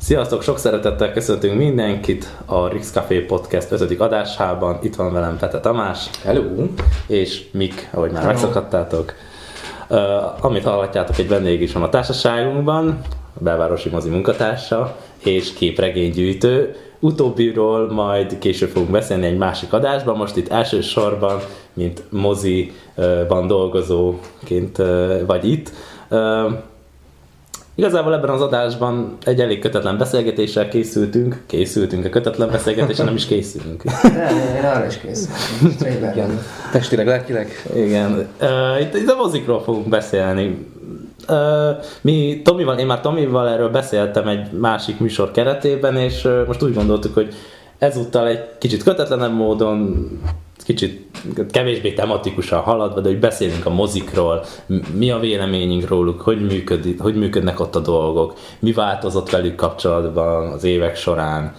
Sziasztok, sok szeretettel köszöntünk mindenkit a Rix Café Podcast 5. adásában. Itt van velem Pete Tamás. Hello! És Mik, ahogy már megszokhattátok. Amit hallhatjátok, egy vendég is van a társaságunkban, a belvárosi mozi munkatársa és képregénygyűjtő. Utóbbiról majd később fogunk beszélni egy másik adásban, most itt elsősorban, mint moziban dolgozóként vagy itt. Igazából ebben az adásban egy elég kötetlen beszélgetéssel készültünk a kötetlen beszélgetésre, nem is készülünk. Én arra is készülünk. Testileg, lelkileg. Igen. Itt a mozikról fogunk beszélni. Én már Tomival erről beszéltem egy másik műsor keretében, és most úgy gondoltuk, hogy ezúttal egy kicsit kötetlenebb módon, kicsit kevésbé tematikusan haladva, de hogy beszélünk a mozikról, mi a véleményünk róluk, hogy működnek ott a dolgok, mi változott velük kapcsolatban az évek során,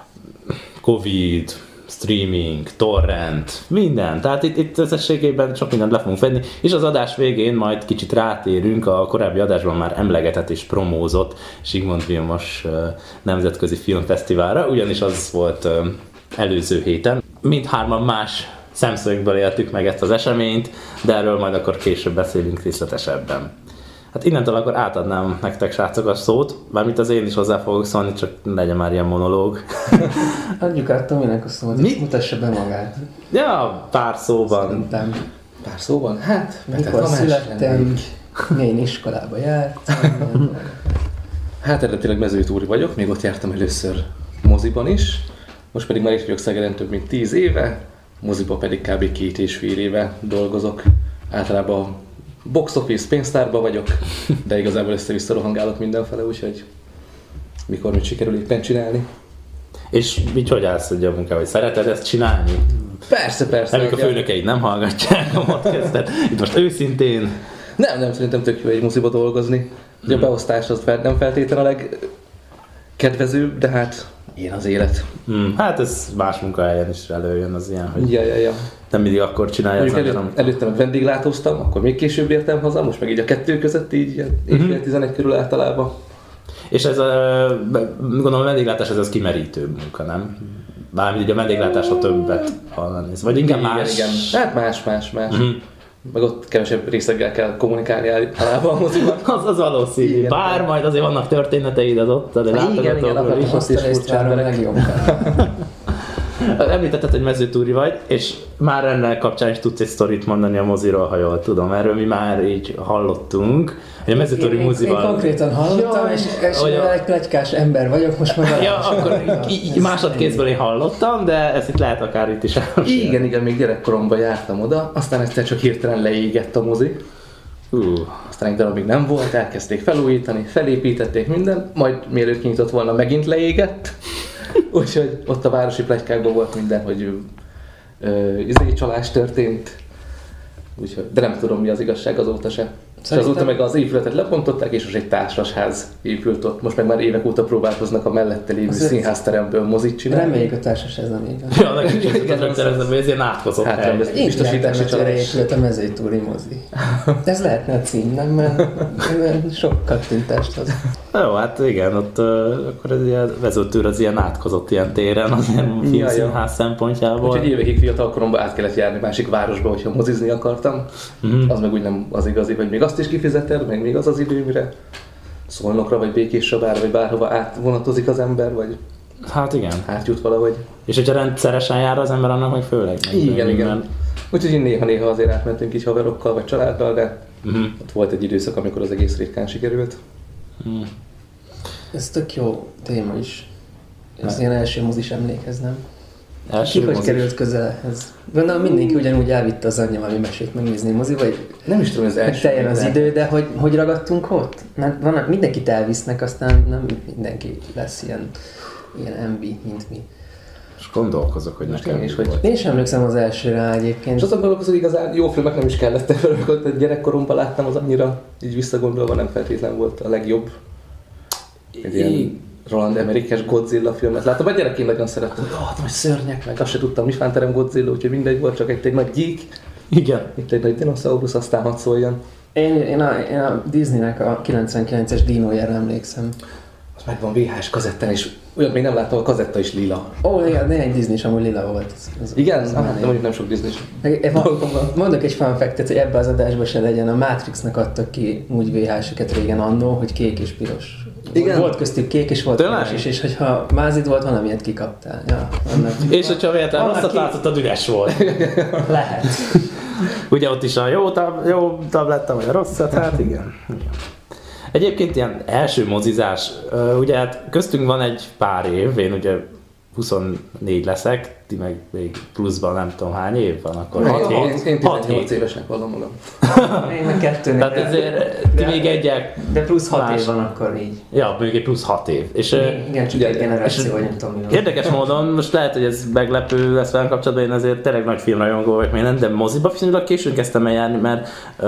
Covid, streaming, torrent, minden. Tehát itt összességében sok mindent le fogunk venni, és az adás végén majd kicsit rátérünk a korábbi adásban már emlegetett és promózott Zsigmond Vilmos nemzetközi filmfesztiválra, ugyanis az volt előző héten. Mindhárman más szemszögből éltük meg ezt az eseményt, de erről majd akkor később beszélünk részletesebben. Hát innentől akkor átadnám nektek, srácok, a szót, mármint az én is hozzá fogok szólni, csak legyen már ilyen monológ. Adjuk át Tominek a szót, mutassa be magát. Ja, pár szóban. Szerintem. Pár szóban? Hát, mikor születtem, milyen iskolába jártam. Hát eredetileg mezőtúri vagyok, még ott jártam először moziban is. Most pedig már itt vagyok Szegeden több mint 10 éve, moziba pedig kb. 2,5 éve dolgozok. Általában box office pénztárba vagyok, de igazából össze-vissza rohangálok mindenfele, úgyhogy mikor mit sikerül éppen csinálni. És így hogy állsz a munkával, hogy szereted ezt csinálni? Persze. Amikor a főnökeid nem hallgatják a podcastet, itt most őszintén. Nem, szerintem tök jó egy moziba dolgozni. A beosztás az nem feltétlenül a legkedvezőbb, de hát ilyen az élet. Hát ez más munkahelyen is előjön az ilyen, hogy Ja. nem mindig akkor csinálja az ember, előtte meg vendéglátóztam, akkor még később értem haza, most meg így a kettő között így éjfél 11 körül általában. És ez gondolom a vendéglátás ez kimerítő munka, nem? Bármint így a vendéglátásra többet hallani. Vagy inkább más? Igen. Hát más. Meg ott kevesebb részleggel kell kommunikálni általában a moziban. Az valószínű. Igen, bár majd azért vannak történeteid az ott, de látogatókról is. Azt is furcsán legjobban. Említetted, hogy mezőtúri vagy, és már ennek kapcsán is tudsz egy sztorit mondani a moziról, ha jól tudom. Erről mi már így hallottunk, hogy a mezőtúri mozival... Én konkrétan hallottam, és egy pletykás ember vagyok, most már... Ja, akkor így másodkézből én hallottam, de ezt itt lehet akár itt is elmondani. Igen, még gyerekkoromban jártam oda, aztán egyszer csak hirtelen leégett a mozi. Aztán egy darabig nem volt, elkezdték felújítani, felépítették mindent, majd mielőtt kinyitott volna, megint leégett. Úgyhogy ott a városi pletykákban volt minden, hogy csalás történt. Úgyhogy, de nem tudom, mi az igazság azóta se. És azóta meg az épületet lepontották, és most egy társasház épült ott. Most meg már évek óta próbálkoznak a mellette lévő színházteremből mozit csinálni. Reméljük a társasház nem így van. Ja, nekünk is ezt hogy ez ilyen átkozott hely. Biztosítási csalás. Épület a mezőtúri mozi. Ez lehetne a cím, nem? Mert sok kattintást hoz. Jó, hát igen, ott akkor ez ilyen vezetőr az ilyen átkozott ilyen téren, az ilyen filmszínház szempontjából. Úgyhogy évekig fiatal koromban át kellett járni másik városba, hogyha mozizni akartam. Az meg úgy nem az igazi, hogy még azt is kifizeted, meg még az idő, mire Szolnokra, vagy Békéscsabára, vagy bárhova átvonatozik az ember, vagy hát igen. átjut valahogy. És hogyha rendszeresen jár az ember, annak meg főleg. Igen. Úgyhogy én néha azért átmentünk is haverokkal, vagy családdal, de ott volt egy időszak, amikor az egész ritkán sikerült. Ez tök jó téma is. Ez ilyen első mozis emlékhez, nem? Hogy került közel ehhez? Gondolom mindenki ugyanúgy elvitte az anyja valami mesét megnézni moziba, vagy nem is tudom, az első. Teljen az idő, de hogy ragadtunk ott? Mert vannak, mindenkit elvisznek, aztán nem mindenki lesz ilyen MB, mint mi. És gondolkozok, hogy nekem is, hogy... Én sem emlékszem az elsőre egyébként. És azon gondolkozom, hogy igazán jó filmek nem is kellett ebből, gyerekkoromban láttam, az annyira így visszagondolva nem feltétlen volt a legjobb. Egy ilyen Roland Emmerich-es Godzilla filmet láttam, a gyerekként nagyon szerettem, hogy szörnyek, meg azt se tudtam, mi fánterem Godzilla, úgyhogy mindegy volt, csak egy nagy gyík. Igen. Itt egy nagy dinoszaurusz, aztán hadd szóljon. Én a Disneynek a 99-es dinójára emlékszem. megvan VHS kazettán, és olyat még nem láttam, a kazetta is lila. Igen, néhány Disney is amúgy lila volt. Igen? De mondjuk nem sok Disney is. Mondok egy fun fact-et, hogy ebbe az adásban se legyen. A Matrixnak adtak ki úgy VHS-eket régen annó, hogy kék és piros. Igen? Volt köztük kék és volt piros is, és hogyha mázid volt, valamilyet kikaptál. Ja, és hogyha véletlen rosszat látszott, üres volt. Lehet. Ugye ott is a jó tabletta, vagy a rosszat, hát igen. Egyébként ilyen első mozizás, ugye hát köztünk van egy pár év, én ugye 24 leszek, ti meg még pluszban nem tudom hány év van, akkor 6-7 évesnek vallom magam. Én meg 2. Tehát ezért ti még egyek... De plusz 6 év van akkor így. Ja, még egy plusz 6 év. És, igen, csak egy generáció, vagy nem tudom. Érdekes módon, most lehet, hogy ez meglepő lesz velem kapcsolatban, én azért tényleg nagy filmrajongó vagyok minden, de moziba viszonylag későn kezdtem el járni, mert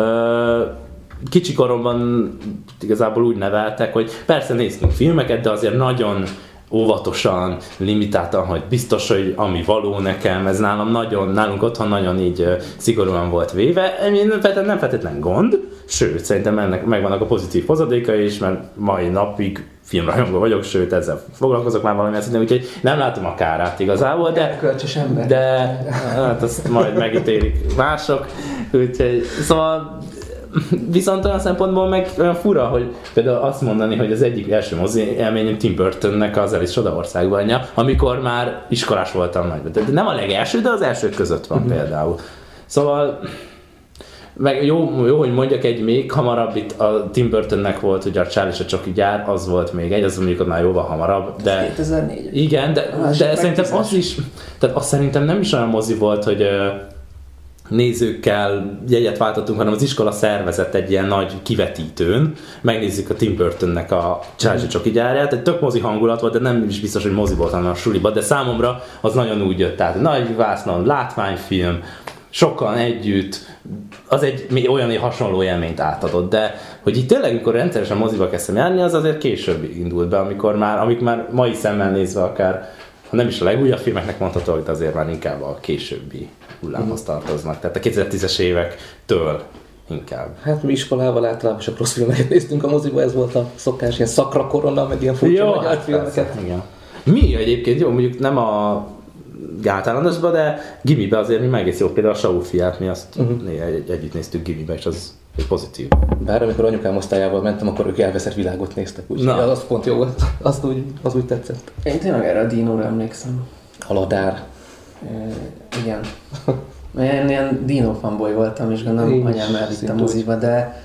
kicsi koromban igazából úgy neveltek, hogy persze néztünk filmeket, de azért nagyon óvatosan, limitáltan, hogy biztos, hogy ami való nekem, ez nálunk otthon nagyon így szigorúan volt véve. Nem feltétlen gond, sőt, szerintem ennek megvannak a pozitív hozadékai is, mert mai napig filmrajongó vagyok, sőt, ezzel foglalkozok már valamilyen szinten, úgyhogy nem látom a kárát igazából, de hát azt majd megítélik mások, úgyhogy szóval viszont olyan szempontból meg olyan fura, hogy például azt mondani, hogy az egyik első mozi élményem Tim Burtonnek az Alice Csodaországban, amikor már iskolás voltam nagy. De nem a legelső, de az elsők között van például. Szóval meg jó, hogy mondjak egy még hamarabb, itt a Tim Burtonnek volt, ugye a Charlie és a Csoki gyár, az volt még egy, az mondjuk már jóval hamarabb. De 2004. Igen, de szerintem az is, tehát azt szerintem nem is olyan mozi volt, hogy nézőkkel jegyet váltottunk, hanem az iskola szervezett egy ilyen nagy kivetítőn. Megnézzük a Tim Burtonnek a Charlie Csoki gyárját. Egy tök mozi hangulat volt, de nem is biztos, hogy mozi volt, hanem a suliba. De számomra az nagyon úgy jött. Tehát nagy vásznon, látványfilm, sokan együtt, az egy olyan hasonló élményt átadott. De hogy itt tényleg, amikor rendszeresen moziba kezdtem járni, az azért később indult be, amik már mai szemmel nézve akár, ha nem is a legújabb filmeknek mondható, de azért már inkább a későbbi hullámhoz tartoznak. Tehát a 2010-es évektől inkább. Hát mi iskolával általában csak rossz filmeket néztünk a moziba, ez volt a szokás, ilyen Szakra Korona, meg ilyen furcsa magyar filmeket. Igen. Mi egyébként jó, mondjuk nem a általánosba, de gimibe azért mi egész jó. Például a Saul fiát, mi azt együtt néztük gimibe, és az egy pozitív. Bár amikor anyukám osztályával mentem, akkor ők Elveszett világot néztek, úgyhogy az pont jó volt. Az úgy tetszett. Én tényleg erre a Dinóra emlékszem. Haladár. Igen. Én ilyen Dino fanboy voltam, és gondolom anyám elvitt a moziba, de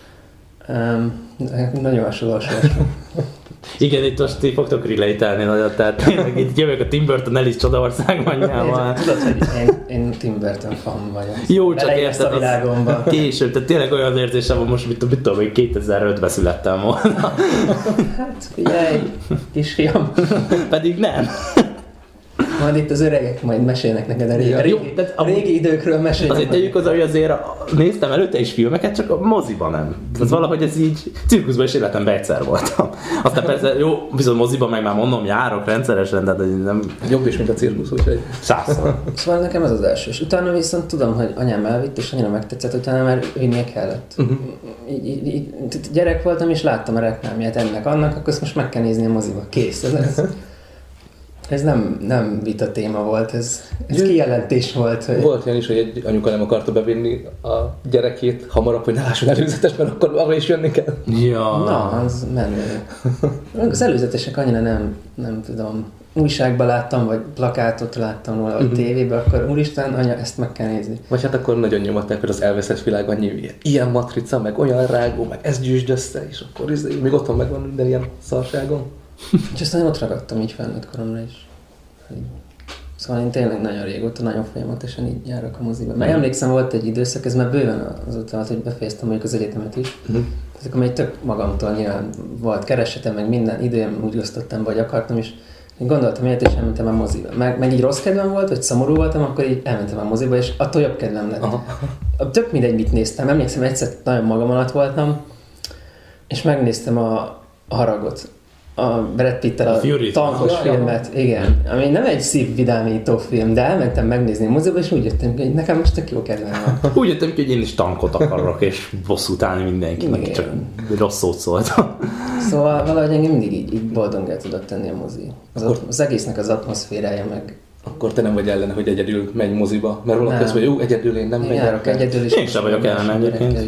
nagyon hasonló. Igen, itt most ti fogtok relate-elni nagyot, tehát tényleg itt jövök a Tim Burton Alice Csodaországban. Tudod, hogy én Tim Burton fan vagyok. Jó, csak érted a később, tehát tényleg olyan érzésem van most, mit tudom, hogy 2005-ben születtem volna. Hát figyelj, kisfiam. Pedig nem. Majd itt az öregek majd mesélnek neked a régi időkről mesélnek. Azért tegyük oda, hogy azért néztem előtte is filmeket, csak a moziban nem. Tehát valahogy ez így cirkuszban is életemben egyszer voltam. Aztán persze jó, viszont moziban meg már mondom, járok rendszeresen, de nem... Jobb is, mint a cirkusz, úgyhogy 100-szor. Szóval nekem ez az első. És utána viszont tudom, hogy anyám elvitt, és annyira megtetszett, utána már vinnie kellett. Így gyerek voltam, és láttam a reklámját ennek, annak, akkor ezt most meg kell nézni a moziba. Kész. Ez nem vita téma volt, ez kijelentés volt. Hogy... Volt olyan is, hogy egy anyuka nem akarta bevinni a gyerekét hamarabb, hogy ne lásson előzetes, mert akkor arra is jönni kell. Ja. Na, az menő. Az előzetesek annyira nem tudom. Újságban láttam, vagy plakátot láttam róla, vagy tévében, akkor úristen, anya, ezt meg kell nézni. Vagy hát akkor nagyon nyomatták, hogy az Elveszett világ annyi ilyen matrica, meg olyan rágó, meg ezt gyűjtsd össze, és akkor még otthon megvan minden ilyen szarságom. És aztán ott ragadtam így felnőtt koromra is. Szóval én tényleg nagyon régóta, nagyon folyamatosan így járok a moziba. Mert emlékszem, volt egy időszak, ez már bőven azóta volt, hogy befejeztem mondjuk az egyetemet is. Tehát akkor még tök magamtól nyilván volt keresetem, meg minden időm úgy osztottam be, hogy akartam, és én gondoltam ilyet, és elmentem a moziba. Meg így rossz kedvem volt, vagy szomorú voltam, akkor így elmentem a moziba, és attól jobb kedvem lett. Tök mindegy, mit néztem. Emlékszem, egyszer nagyon magam alatt voltam, és megnéztem a Haragot. A Brad Pittel a tankos filmet, igen, ami nem egy szívvidámító film, de elmentem megnézni a moziba, és úgy jöttem ki, hogy nekem most tök jó kedvem van. Úgy jöttem ki, hogy én is tankot akarok, és bosszút állni mindenkinek, csak rossz szót szóltam. Szóval valahogy engem mindig így boldogá tudott tenni a mozi. Az egésznek az atmoszférája meg. Akkor te nem vagy ellene, hogy egyedül megy moziba, mert valaki azt mondja, jó, egyedül én nem megyek. Járok egyedül, és én sem vagyok ellene egyébként.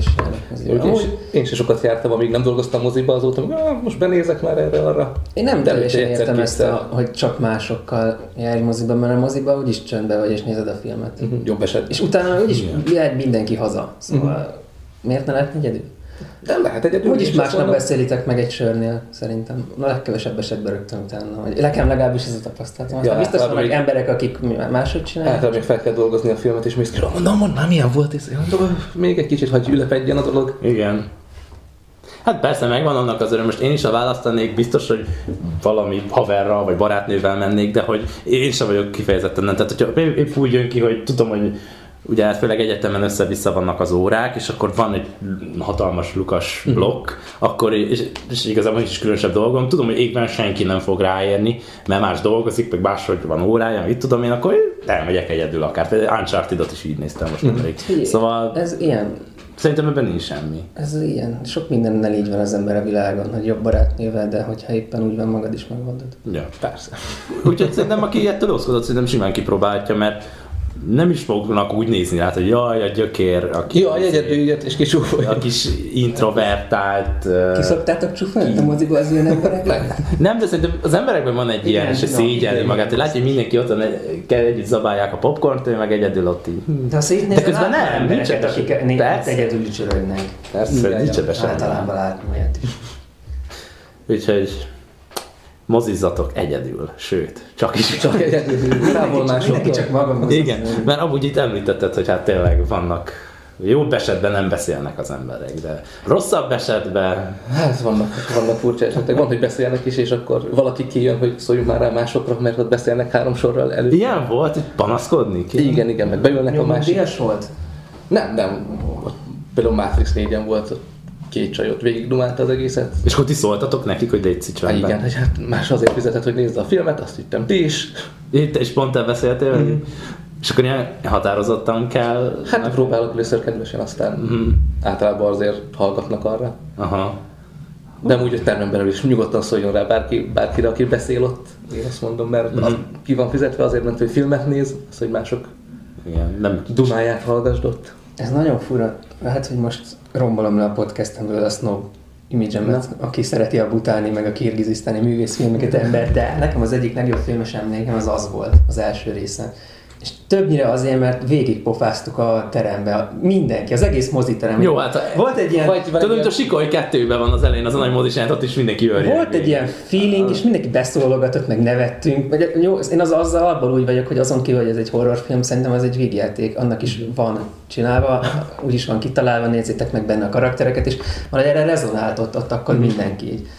Én sem sokat jártam, amíg nem dolgoztam moziba, azóta, most benézek már erre-arra. Én nem teljesen értem ezt, hogy csak másokkal járj moziba, mert a moziba úgyis csöndbe vagy, és nézed a filmet. Jobb eset. És utána úgyis jár mindenki haza. Szóval miért ne lehet egyedül? Nem lehet egyedül. Úgyis másnap beszélitek meg egy sörnél, szerintem. A legkevesebb esetben rögtön utána. Nekem legalábbis ez a tapasztalatom. Ja, biztos vannak emberek, akik máshogy csinálják. Általában még fel kell dolgozni a filmet, és mész ki, mondd már milyen volt ez. Még egy kicsit hagyj ülepedjen a dolog. Igen. Hát persze megvan annak az öröm, most én is a választanék, biztos, hogy valami haverral vagy barátnővel mennék, de hogy én sem vagyok kifejezetten nem. Tehát hogyha épp úgy jön ki, hogy tudom, hogy ugye hát főleg egyetemen össze-vissza vannak az órák, és akkor van egy hatalmas lukas blokk, akkor, és igazából is különösebb dolgom, tudom, hogy égben senki nem fog ráérni, mert más dolgozik, meg máshogy van órája, itt tudom én, akkor elmegyek egyedül akár. Például Uncharted-ot is így néztem most nemrég. Szóval ez ilyen. Szerintem ebben nincs semmi. Ez ilyen. Sok mindennel így van az ember a világon, hogy jobb barátnővel, de hogyha éppen úgy van, magad is megoldod. Ja, persze. Úgyhogy szerintem aki ettől oszkodott, szerintem simán kipróbálhatja, mert nem is fognak úgy nézni rá, hogy jaj, a gyökér, aki... Jaj, egyedül jött és kicsúfolja. A kis introvertált... Ki szoktátok csúfolni a moziba az ilyen embereknek? Nem, de szerintem az emberekben van egy ilyen, és szégyelni magát, hogy látja, hogy mindenki ott kell együtt zabálják a popcornt, ő meg egyedül ott így. De közben nem, embereket, akik egyedül ücsörögnek. Persze, nincs ebben általában látni ilyet is. Úgyhogy mozizzatok egyedül, sőt, csak egyedül, mindenki csak magamhoz. Igen, mert amúgy itt említetted, hogy hát tényleg vannak, jobb esetben nem beszélnek az emberek, de rosszabb esetben... Hát vannak furcsa esetek, van, hogy beszélnek is, és akkor valaki kijön, hogy szóljunk már rá másokra, mert ott beszélnek 3 sorral előtt. Ilyen volt, hogy panaszkodni? Igen, meg beülnek a másik. Jó, volt? Nem, például Matrix 4-en volt, 2 csajot végigdumálta az egészet. És akkor ti szóltatok nekik, hogy légy csendben? Igen, hogy hát más azért fizetett, hogy nézze a filmet, azt hittem ti is. Itt és pont te beszéltél, és akkor ilyen határozottan kell... Hát próbálok először kedvesen, aztán általában azért hallgatnak arra. Aha. De amúgy, hogy termen belül is nyugodtan szóljon rá bárkire, aki beszél ott. Én azt mondom, mert ki van fizetve azért, mert hogy filmet néz, az, hogy mások nem dumáját hallgasd ott. Ez nagyon fura. Lehet, hogy most rombolom le a podcastemből a snob image-emet, aki szereti a butáni, meg a kirgizisztáni művészfilmeket ember, de nekem az egyik legjobb filmes emlékem az volt, az első része. És többnyire azért, mert végigpofáztuk a terembe, mindenki, az egész moziterem. Jó, hát volt egy ilyen... Tudom, hogy a Sikoly 2-ben van az elején az a nagy mozisát, ott is mindenki őrjel. Volt egy ilyen feeling, és mindenki beszólogatott, meg nevettünk. Jó, én azzal abban úgy vagyok, hogy azon kívül, hogy ez egy horrorfilm, szerintem ez egy vígjáték, annak is van csinálva, úgyis van kitalálva, nézzétek meg benne a karaktereket, és valahogy erre rezonált ott akkor mindenki így.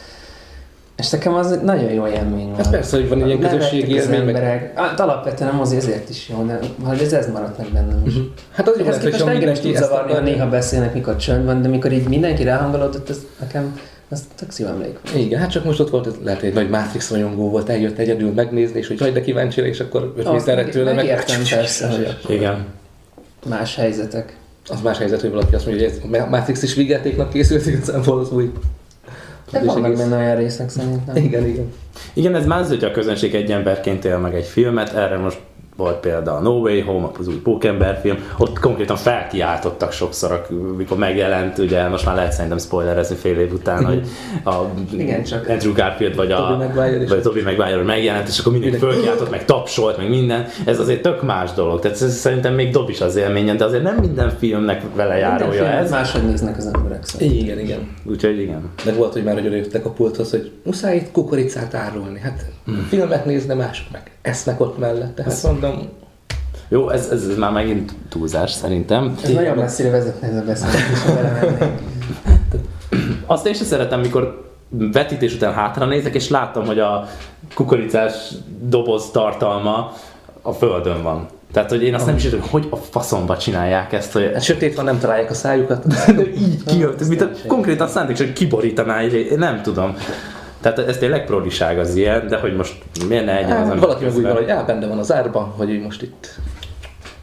És nekem az nagyon jó élmény volt. Hát persze, hogy van ilyen közösségi élmény. Hát alapvetően nem az ezért is jó, de ez maradt meg bennem is. Hát az ehhez képest engem is tud zavarni, ha néha beszélnek, mikor csönd van, de mikor így mindenki ráhangolódott, ez nekem az tök szívemlék. Igen, hát csak most ott volt, lehet, hogy nagy Matrix rajongó volt, eljött egyedül megnézni, és hogy hagyd de kíváncsi, és akkor 5 méterre tőle meg... Megértem persze, hogy igen. Más helyzetek. Az más helyzet, hogy valaki azt mondja, hogy a Matrix is vígjátéknak készült, igazából az új. De vannak benne olyan részek szerintem. Igen. Igen, ez más, hogy a közönség egy emberként él meg egy filmet, erre most volt például a No Way Home, az új Pókember film, ott konkrétan felkiáltottak sokszor, mikor megjelent, ugye most már lehet szerintem spoilerezni fél év után, hogy Andrew Garfield vagy a Tobey Maguire megjelent, és akkor mindenki fölkiáltott, meg tapsolt, meg minden. Ez azért tök más dolog, tehát ez szerintem még dob is az élményen, de azért nem minden filmnek vele járója ez. Máshogy néznek az emberek szerintem. Igen. Úgyhogy igen. De volt, hogy már odajöttek a pulthoz, hogy muszáj itt kukoricát árulni. Hát filmet nézne, mások meg esznek ott mellette. Hát mondom. Jó, ez már megint túlzás szerintem. Ez nagyon messzire vezetne ez a beszélgetés, ha belemennénk. Azt én sem szeretem, mikor vetítés után hátra nézek, és láttam, hogy a kukoricás doboz tartalma a földön van. Tehát, hogy én azt nem is értem, hogy a faszomba csinálják ezt, hogy... Hát sötét van, nem találják a szájukat. Így kijött, mint konkrétan szándékosan kiborítaná, nem tudom. Tehát ez tényleg prodiság az ilyen, de hogy most miért ne egyen az, valaki meg úgy van, hogy benne van az árban, hogy most itt...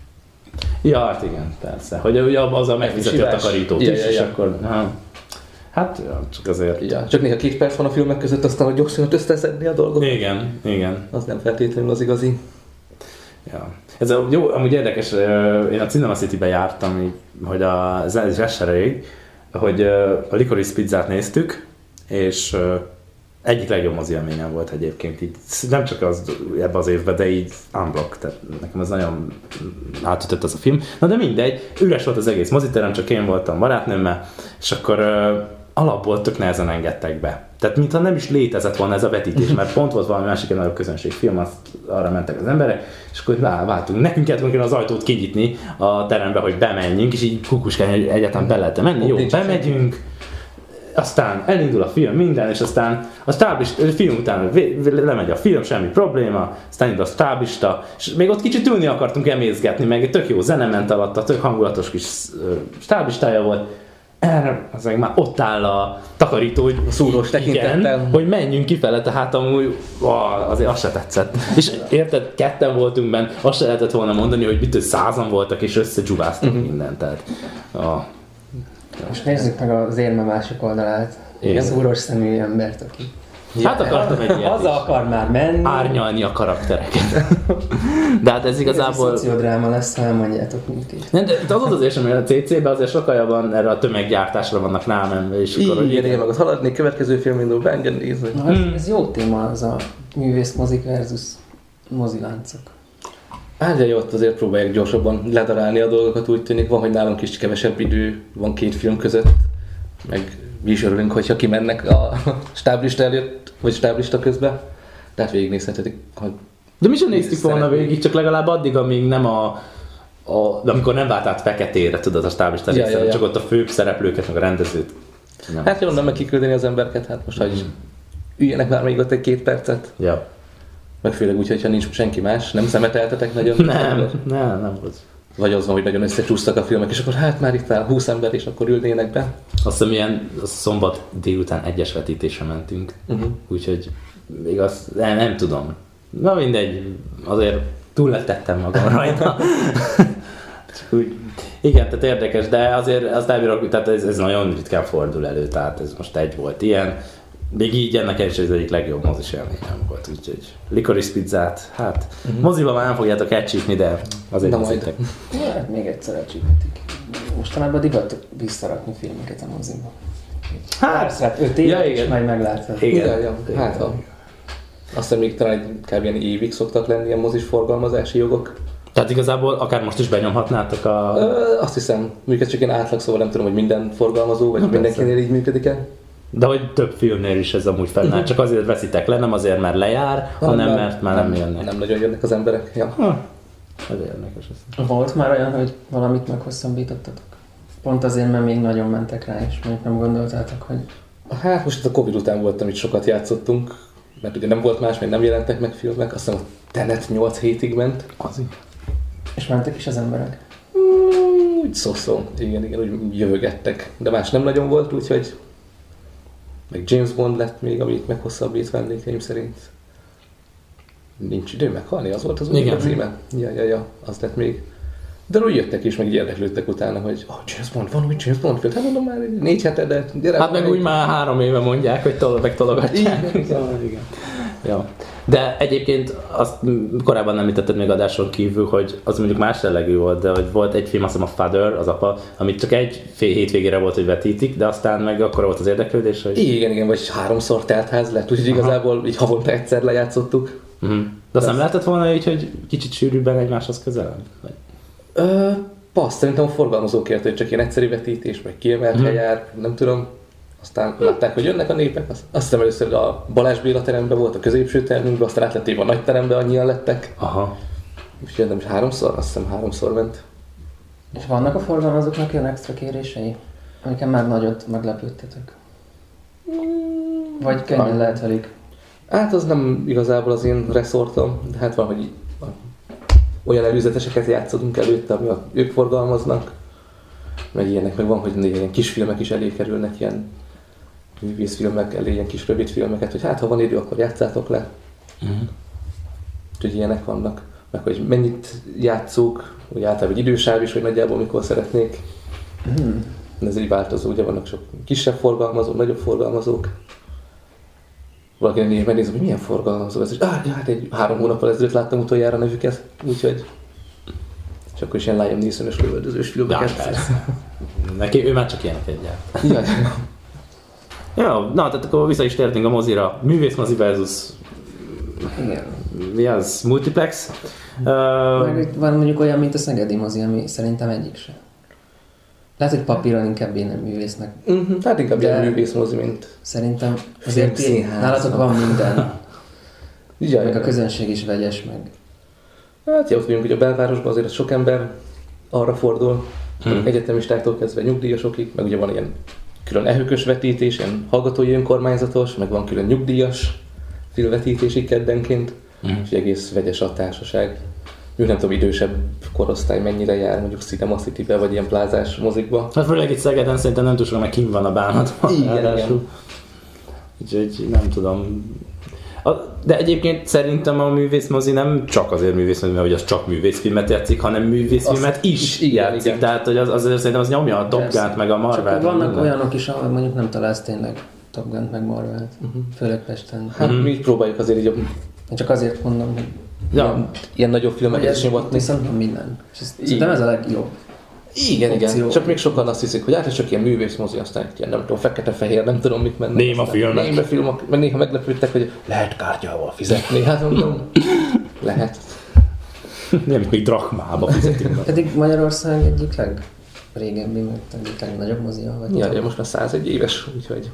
Ja, hát igen, persze. Hogy ugye az a megfizeti a takarítót is, és akkor... Hát, csak azért. Ja, csak néha 2 perc van a filmek között, aztán hogy gyorsan összeszedni a dolgot. Igen. Az nem feltétlenül az igazi. Ja. Ez jó, amúgy érdekes, én a Cinema City-be jártam, hogy ez se rég, hogy a Licorice Pizzát néztük, és egyik legjobb mozi élményem volt egyébként, így, nem csak az ebben az évben, de így unblock, tehát nekem ez nagyon átütött az a film. Na de mindegy, üres volt az egész moziterem, csak én voltam barátnőmmel, és akkor alapból tök nehezen engedtek be. Tehát mintha nem is létezett volna ez a vetítés, mert pont volt valami másik nagyobb közönségfilm, azt arra mentek az emberek, és akkor váltunk. Nekünk kellett volna az ajtót kinyitni a terembe, hogy bemenjünk, és így kukuskálni, hogy egyáltalán be lehet menni. Jó, bemegyünk, aztán elindul a film, minden, és aztán a film után lemegy a film, semmi probléma, aztán indul a stáblista, és még ott kicsit ülni akartunk emészgetni, meg tök jó zene ment alatta, tök hangulatos kis stáblistája volt. Erre az meg már ott áll a takarító, hogy a szúrós tekintettel, hogy menjünk kifele, tehát amúgy azért az se tetszett. És érted, 2 voltunk benne, azt se lehetett volna mondani, hogy mitől 100-an voltak és összegyubáztak mindent. Tehát, és nézzük meg az érme másik oldalát. Igen. Szúros szemű embert, aki... Hát akartam egy ilyet haza akar már menni. Árnyalni a karaktereket. De hát ez igazából... Ez szociodráma lesz, ha elmondjátok mindkét. Nem, de itt az az érzem, hogy a CC-ben azért sokkal jobban erre a tömeggyártásra vannak rámenve. És akkor, igen, meg ott haladni, következő film indul, beengedni. Ez jó téma, az a művészmozik versus moziláncok. Hát de ott azért próbálják gyorsabban ledarálni a dolgokat, úgy tűnik. Van, hogy nálunk is kevesebb idő van 2 film között, meg mi is örülünk, hogyha kimennek a stáblista előtt, vagy stáblista közben. Tehát végignézhetetik. De mi sem néztük volna végig, csak legalább addig, amíg nem amikor nem vált át feketére, tudod, a stáblista részen, csak ott a főbb szereplőket, meg a rendezőt. Nem. Hát jól, nem meg kiküldeni az embereket, hát most hogy üljenek már még ott egy 2 percet. Ja. Meg főleg úgy, hogyha nincs senki más, nem szemeteltetek nagyon. Nem volt. Vagy az van, hogy nagyon összecsúsztak a filmek, és akkor hát már itt áll 20 ember, és akkor ülnének be. Azt hiszem, ilyen szombat délután 1-es vetítésre mentünk, úgyhogy még azt nem tudom. Na mindegy, azért túllettettem magam rajta. Úgy, igen, tehát érdekes, de azért azt elbírok, tehát ez nagyon ritkán fordul elő, tehát ez most egy volt ilyen. Még így ennek is az egyik legjobb mozis élményem volt, úgyhogy Licorice Pizzát, hát moziban már nem fogjátok elcsípni, de azért nézzétek. Ja, még egyszer elcsíphetik. Mostanában divat visszarakni filmeket a moziba. Hát, 5 év, és majd meglátod. Igen. Hát ha. Azt hiszem, még talán kb. Évig szoktak lenni a mozis forgalmazási jogok. Tehát igazából akár most is benyomhatnátok a... Azt hiszem, mondjuk ez csak ilyen átlag, szóval nem tudom, hogy minden forgalmazó, vagy mindenkinél így működik-e. De hogy több filmnél is ez amúgy fennáll, csak azért veszitek le, nem azért, mert lejár, hanem mert már nem jönnek. Nem nagyon jönnek az emberek. Ja. Ez érdekes. Volt már olyan, hogy valamit meghosszabbítottatok? Pont azért, mert még nagyon mentek rá, és mondjuk nem gondoltátok, hogy... Hát most a Covid után voltam, itt sokat játszottunk, mert ugye nem volt más, még nem jelentek meg filmek, azt hiszem a Tenet 8 hétig ment. És mentek is az emberek? Úgy szó. Igen, úgy jövögettek. De más nem nagyon volt, úgyhogy... Meg James Bond lett még, amit meghosszabbít vendégeim szerint. Nincs idő meghalni, az volt az új címe? Ja, az lett még. De úgy jöttek is, meg így érdeklődtek utána, hogy James Bond, van új James Bond film. Hát mondom már 4 hete, de gyere. Hát meg úgy már 3 éve mondják, hogy megtologatják. Igen. Ja. De egyébként azt korábban említetted még adáson kívül, hogy az mondjuk más jellegű volt, de hogy volt egy film, azt hiszem a Father, az apa, amit csak egy hétvégére volt, hogy vetítik, de aztán meg akkor volt az érdeklődés, hogy... Igen, vagy 3-szor teltház lett, úgyhogy igazából így havonta egyszer lejátszottuk. De azt nem lehetett volna így, hogy kicsit sűrűbben egymáshoz közelebb? Szerintem a forgalmazó kért, hogy csak ilyen egyszerű vetítés, vagy kiemelt helyár, nem tudom. Aztán látták, hogy jönnek a népek, azt hiszem először a Balázs Béla teremben volt, a középső termünkben, aztán átlették a nagy teremben, annyian lettek. Aha. Úgyhogy nem is 3-szor, azt hiszem 3-szor ment. És vannak a forgalmazóknak ilyen extra kérései, amiken már nagyot meglepődtetek? Vagy könnyen lehet velük? Hát az nem igazából az én reszortom, de hát van, hogy olyan előzeteseket játszottunk előtte, ami ők forgalmaznak. Meg ilyenek, meg van, hogy ilyen kisfilmek is elé kerülnek, ilyen művészfilmek elé, ilyen kis rövid filmeket, hogy hát ha van idő, akkor játszátok le. Úgyhogy ilyenek vannak. Meg hogy mennyit játszunk, hogy általában egy idősáv is, hogy nagyjából mikor szeretnék. Ez így változó, ugye vannak sok kisebb forgalmazók, nagyobb forgalmazók. Valakinek megnézem, hogy milyen forgalmazó ez, és hát egy 3 hónappal ezelőtt láttam utoljára nevüket, úgyhogy... És akkor is ilyen Liam Neeson-ös lövöldözős filmeket. Ja, persze. Neki, ő már csak ilyenek egyáltalán. Jaj. Ja, na, tehát akkor vissza is tértünk a mozira. Művészmozi versus... Igen. Mi az? Multiplex. Meg van mondjuk olyan, mint a szegedi mozi, ami szerintem egyik se. Lehet, hogy papíron inkább én nem művésznek. Hát inkább ilyen művészmozi, mint... Szerintem azért nálatok van minden. Jaj, meg a közönség is vegyes, meg... Hát jó, tudjunk, hogy a belvárosban azért sok ember arra fordul, egyetemistáktól kezdve nyugdíjasokig, meg ugye van ilyen külön ehőkös vetítés, ilyen hallgatói önkormányzatos, meg van külön nyugdíjas filmvetítési keddenként, és egész vegyes a társaság. Még nem tudom, idősebb korosztály mennyire jár mondjuk Cinema City-be, vagy ilyen plázás mozikba. Hát főleg itt Szegeden szerintem nem tudom, meg kint van a bánatban. Igen. Úgyhogy nem tudom. De egyébként szerintem a művészmozi nem csak azért művészmozi, mert az csak művészfilmet játszik, hanem művészfilmet is játszik. Igen. Tehát hogy azért szerintem az nyomja a Top Gun-t meg a Marvelt. Csak vannak olyanok is, ahol mondjuk nem találsz tényleg Top Gun-t meg Marvelt. Főleg Pesten. Hát mi így próbáljuk azért így Én csak azért mondom, hogy ilyen nagyobb filmeket is nyomatni. Viszont minden. Szerintem ez a legjobb. Igen. Csak még sokan azt hiszik, hogy hát ez csak ilyen művészmozi, aztán ilyen nem tudom, fekete-fehér, nem tudom mit mennek. Néma filmek. Néma filmek, mert néha meglepődtek, hogy lehet kártyával fizetni. Hát mondom, lehet. Nem, még drachmába fizetünk. Pedig Magyarország egyik legrégebbi, mert egyik legnagyobb mozia vagy. Ja, most már 101 éves, úgyhogy...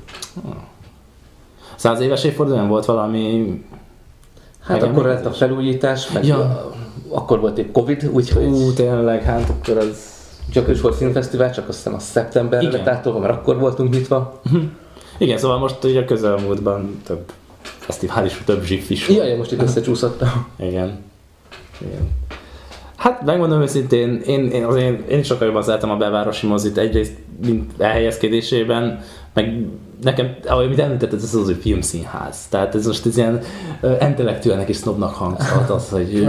100 éves évfordulón volt valami... Hát akkor lett a felújítás, meg akkor volt épp Covid, úgyhogy... Tényleg, hát akkor az... Csak is volt filmfesztivál, csak azt hiszem a szeptemberre lett átolva, mert akkor voltunk nyitva. Igen, szóval most ugye a közelmúltban több fesztivál is, több zsif is. Jaj, most itt összecsúszottam. Igen. Hát megmondom őszintén, én is sokkal jobban szeretem a belvárosi mozit, egyrészt mint elhelyezkedésében, meg nekem, ahogy mit említetted, ez az, hogy filmszínház. Tehát ez most ez ilyen intellektuálnak és sznobnak hangzhat az, hogy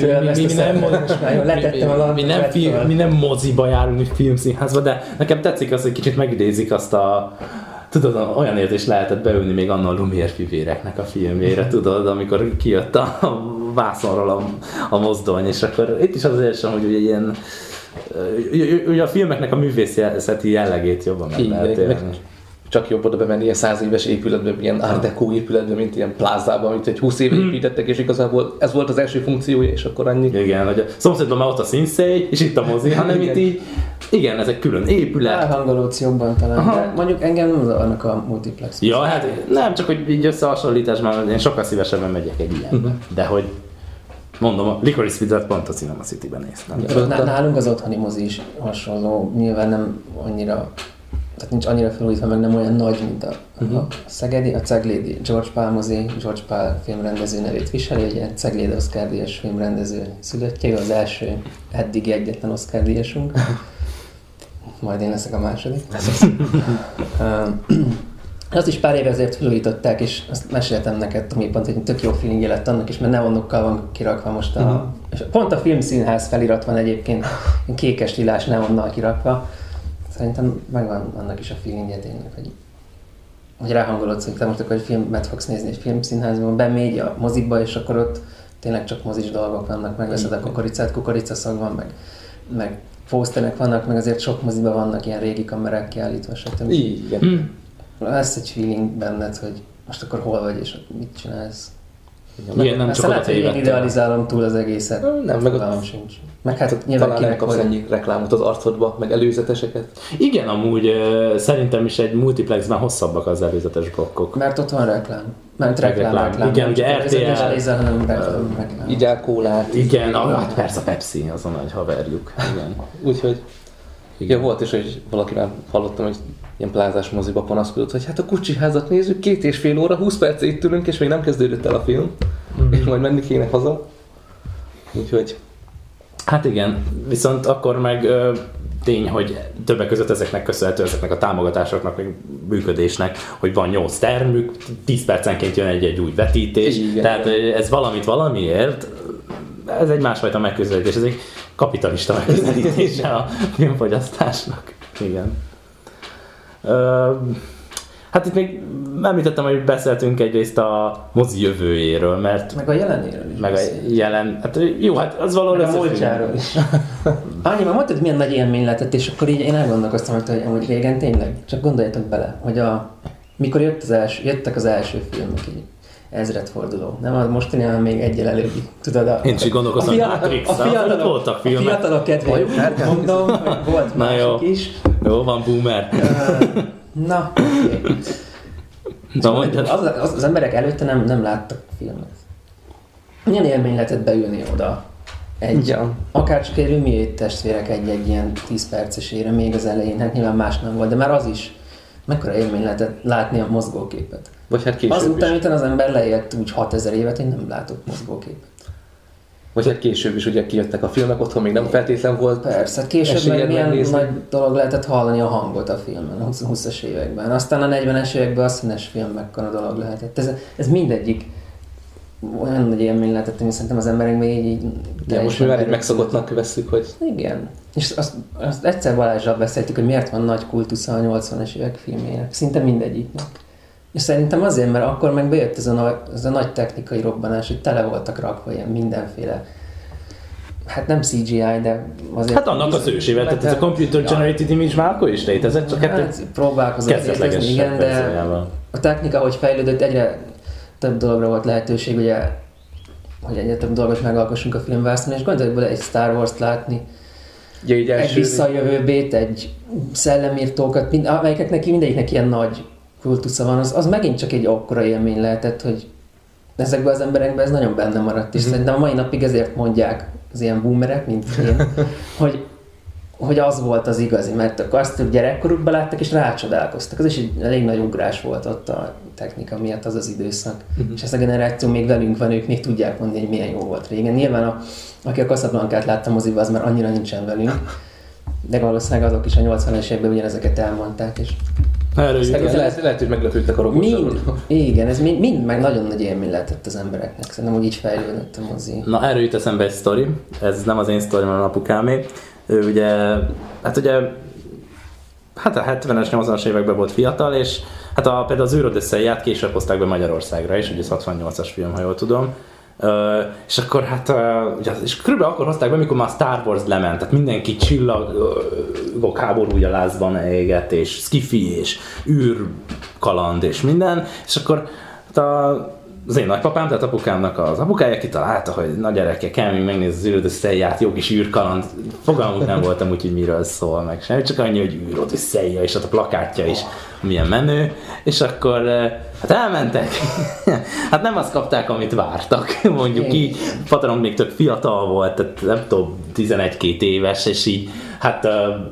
mi nem moziba járunk, mi filmszínházba, de nekem tetszik az, hogy kicsit megidézik azt a... Tudod, olyan érzés lehetett beülni még annak a Lumière fivéreknek a filmjére, tudod, amikor kijött a vászonról a mozdony, és akkor itt is az érzem, hogy ugye ilyen... Ugye a filmeknek a művészeti jellegét jobban meg lehet élni. Csak jobb oda bemenni ilyen 100 éves épületbe, ilyen Art Deco épületbe, mint ilyen plázában, amit egy 20 éve építettek, és igazából ez volt az első funkciója, és akkor annyi. Igen, hogy a szomszédban már ott a színszély, és itt a mozi, hanem itt így, igen, ezek külön épület. Elhangolódsz jobban talán, de mondjuk engem nem zavarnak a multiplex. Ja, hát nem, csak hogy így összehasonlításban én sokkal szívesebben megyek egy ilyenbe, de hogy mondom, a Licorice Pizzát pont a Cinema City-ben néztem. Nálunk az otthoni mozi is hasonló, nyilván nem annyira, tehát nincs annyira felújítva, meg nem olyan nagy, mint a szegedi, a Ceglédi George Pál mozi, George Pál filmrendező nevét viseli, egy ilyen Ceglédi Oscar-díjas filmrendező szülöttje, az első, eddig egyetlen Oscar-díjasunk. Majd én leszek a második. Azt is pár éve azért felújították, és azt meséltem neked, Tomi, pont, hogy tök jó feelingje lett annak is, mert neonokkal van kirakva most és pont a filmszínház felirat van egyébként, kékes lilás neonnal kirakva. Szerintem megvan annak is a feelingje tényleg, hogy ráhangolodsz, hogy te most akkor egy filmet fogsz nézni egy filmszínházban, bemégy a mozikba, és akkor ott tényleg csak mozis dolgok vannak, megveszed a kukoricát, kukoricaszag van, meg pószterek vannak, meg azért sok moziban vannak ilyen régi kamerák kiállítva, stb. Igen. Lesz egy feeling benned, hogy most akkor hol vagy, és mit csinálsz. Igen, nem csak lehet, hogy én idealizálom túl az egészet. Nem, meg ott sincs. Meg hát nyilván talán nem kapsz ennyi reklámot az arcodba, meg előzeteseket. Igen, amúgy szerintem is egy multiplexben hosszabbak az előzetes blokkok. Mert ott van reklám. Mert reklám. Igen, ugye RTL. Hanem reklám. Igyál kólát. Igen, hát persze a Pepsi, az a nagy haverjuk. Igen. Úgyhogy igen, volt is, hogy valakivel hallottam, hogy ilyen plázás moziba panaszkodott, hogy hát a Gucci házat nézzük, 2,5 óra, 20 perc itt ülünk, és még nem kezdődött el a film, és majd menni kéne haza. Úgyhogy... Hát igen, viszont akkor meg tény, hogy többek között ezeknek köszönhető, ezeknek a támogatásoknak, meg működésnek, hogy van 8 termük, 10 percenként jön egy új vetítés, igen, tehát ez valamiért, ez egy másfajta megközelítés, ez egy kapitalista megközelítése a filmfogyasztásnak. Igen. Hát itt még említettem, hogy beszéltünk egyrészt a mozi jövőjéről, mert... Meg a jelenéről is. Meg a jelen... Hát jó, hát az valahol összefügg. A múltjáról is. Annyi, már mondtad, milyen nagy élmény lehetett, és akkor így én elgondolkoztam, hogy amúgy régen tényleg, csak gondoljatok bele, hogy mikor jöttek az első filmek így, ezredforduló. Nem az mostani, hanem még egyel előbbi. Tudod, én is gondolkoztam, voltak filmek. A fiatalok kedvéért mondom, hogy volt másik is. Jó, van boomer. Na, okay. Az emberek előtte nem láttak filmet. Milyen élmény lehetett beülni oda? Akár csak egy Lumière testvérek egy ilyen 10 percesére még az elején, hát nyilván más nem volt, de már az is mekkora élmény lehetett látni a mozgóképet. Vagy hát később azután, miután az ember leélt úgy 6000 évet, hogy nem látott mozgóképet. Vagy hát később is ugye kijöttek a filmek, otthon még nem feltétlen volt. Persze, hát később meg milyen nagy dolog lehetett hallani a hangot a filmen, a 20-as években. Aztán a 40-es években a színes film mekkora dolog lehetett. Ez mindegyik olyan nagy élmény lehetett, hogy szerintem az emberek még így... De most mi már így megszokottnak vesszük, hogy... Igen. És azt egyszer Balázsral beszéltük, hogy miért van nagy kultusza a 80-es évek filmjének. Szinte mindegyiknek. És szerintem azért, mert akkor meg bejött ez a nagy technikai robbanás, hogy tele voltak rakva ilyen mindenféle, hát nem CGI, de azért... Hát annak az ősével, tehát ez a Computer Generated Image már akkor is létezett, csak hát próbálkozott létezni, igen, de a technika, hogy fejlődött, egyre több dologra volt lehetőség, ugye, hogy egyre több dolgot megalkossunk a filmvásznon, és gondoljuk bele egy Star Wars-t látni, egy visszajövőbét, egy szellemírtókat, amelyeknek mindegyiknek ilyen nagy kultusza van, az megint csak egy akkora élmény lehetett, hogy ezekben az emberekben ez nagyon benne maradt, és szerintem a mai napig ezért mondják az ilyen boomerek, mint én, hogy az volt az igazi, mert akkor azt gyerekkorukban láttak és rácsodálkoztak. Az is egy elég nagy ugrás volt ott a technika miatt az időszak. És ez a generáció még velünk van, ők még tudják mondani, hogy milyen jó volt régen. Nyilván aki a Casablancát látta moziba, az már annyira nincsen velünk, de valószínűleg azok is a 80-es években ugyanezeket elmondták, és lehet, hogy meglepődtek a robotsarról. Igen, ez mind meg nagyon nagy élmény lehetett az embereknek. Szerintem, hogy így fejlődött a mozi. Na, erről jut eszembe egy sztori. Ez nem az én sztorim, hanem apukámé. Ő ugye a 70-es, 80-as években volt fiatal, és hát például az űrodüsszeiát később hozták be Magyarországra is, ugye ez 68-as film, ha jól tudom. És akkor és körülbelül akkor hozták be, amikor már Star Wars lement, tehát mindenki csillagok háborúja lázban égett, és skifi, és űrkaland, és minden, és akkor az én nagypapám, tehát apukámnak az apukája kitalálta, hogy na gyerekek, kell még megnézni az űrodüsszeiját, jó kis űrkaland, fogalmunk nem voltam úgy, hogy miről szól meg semmi, csak annyi, hogy űrodüsszeija, és ott a plakátja is milyen menő, és akkor hát elmentek, hát nem azt kapták, amit vártak, mondjuk így, Patron még tök fiatal volt, tehát nem tudom, 11-2 éves, és így, hát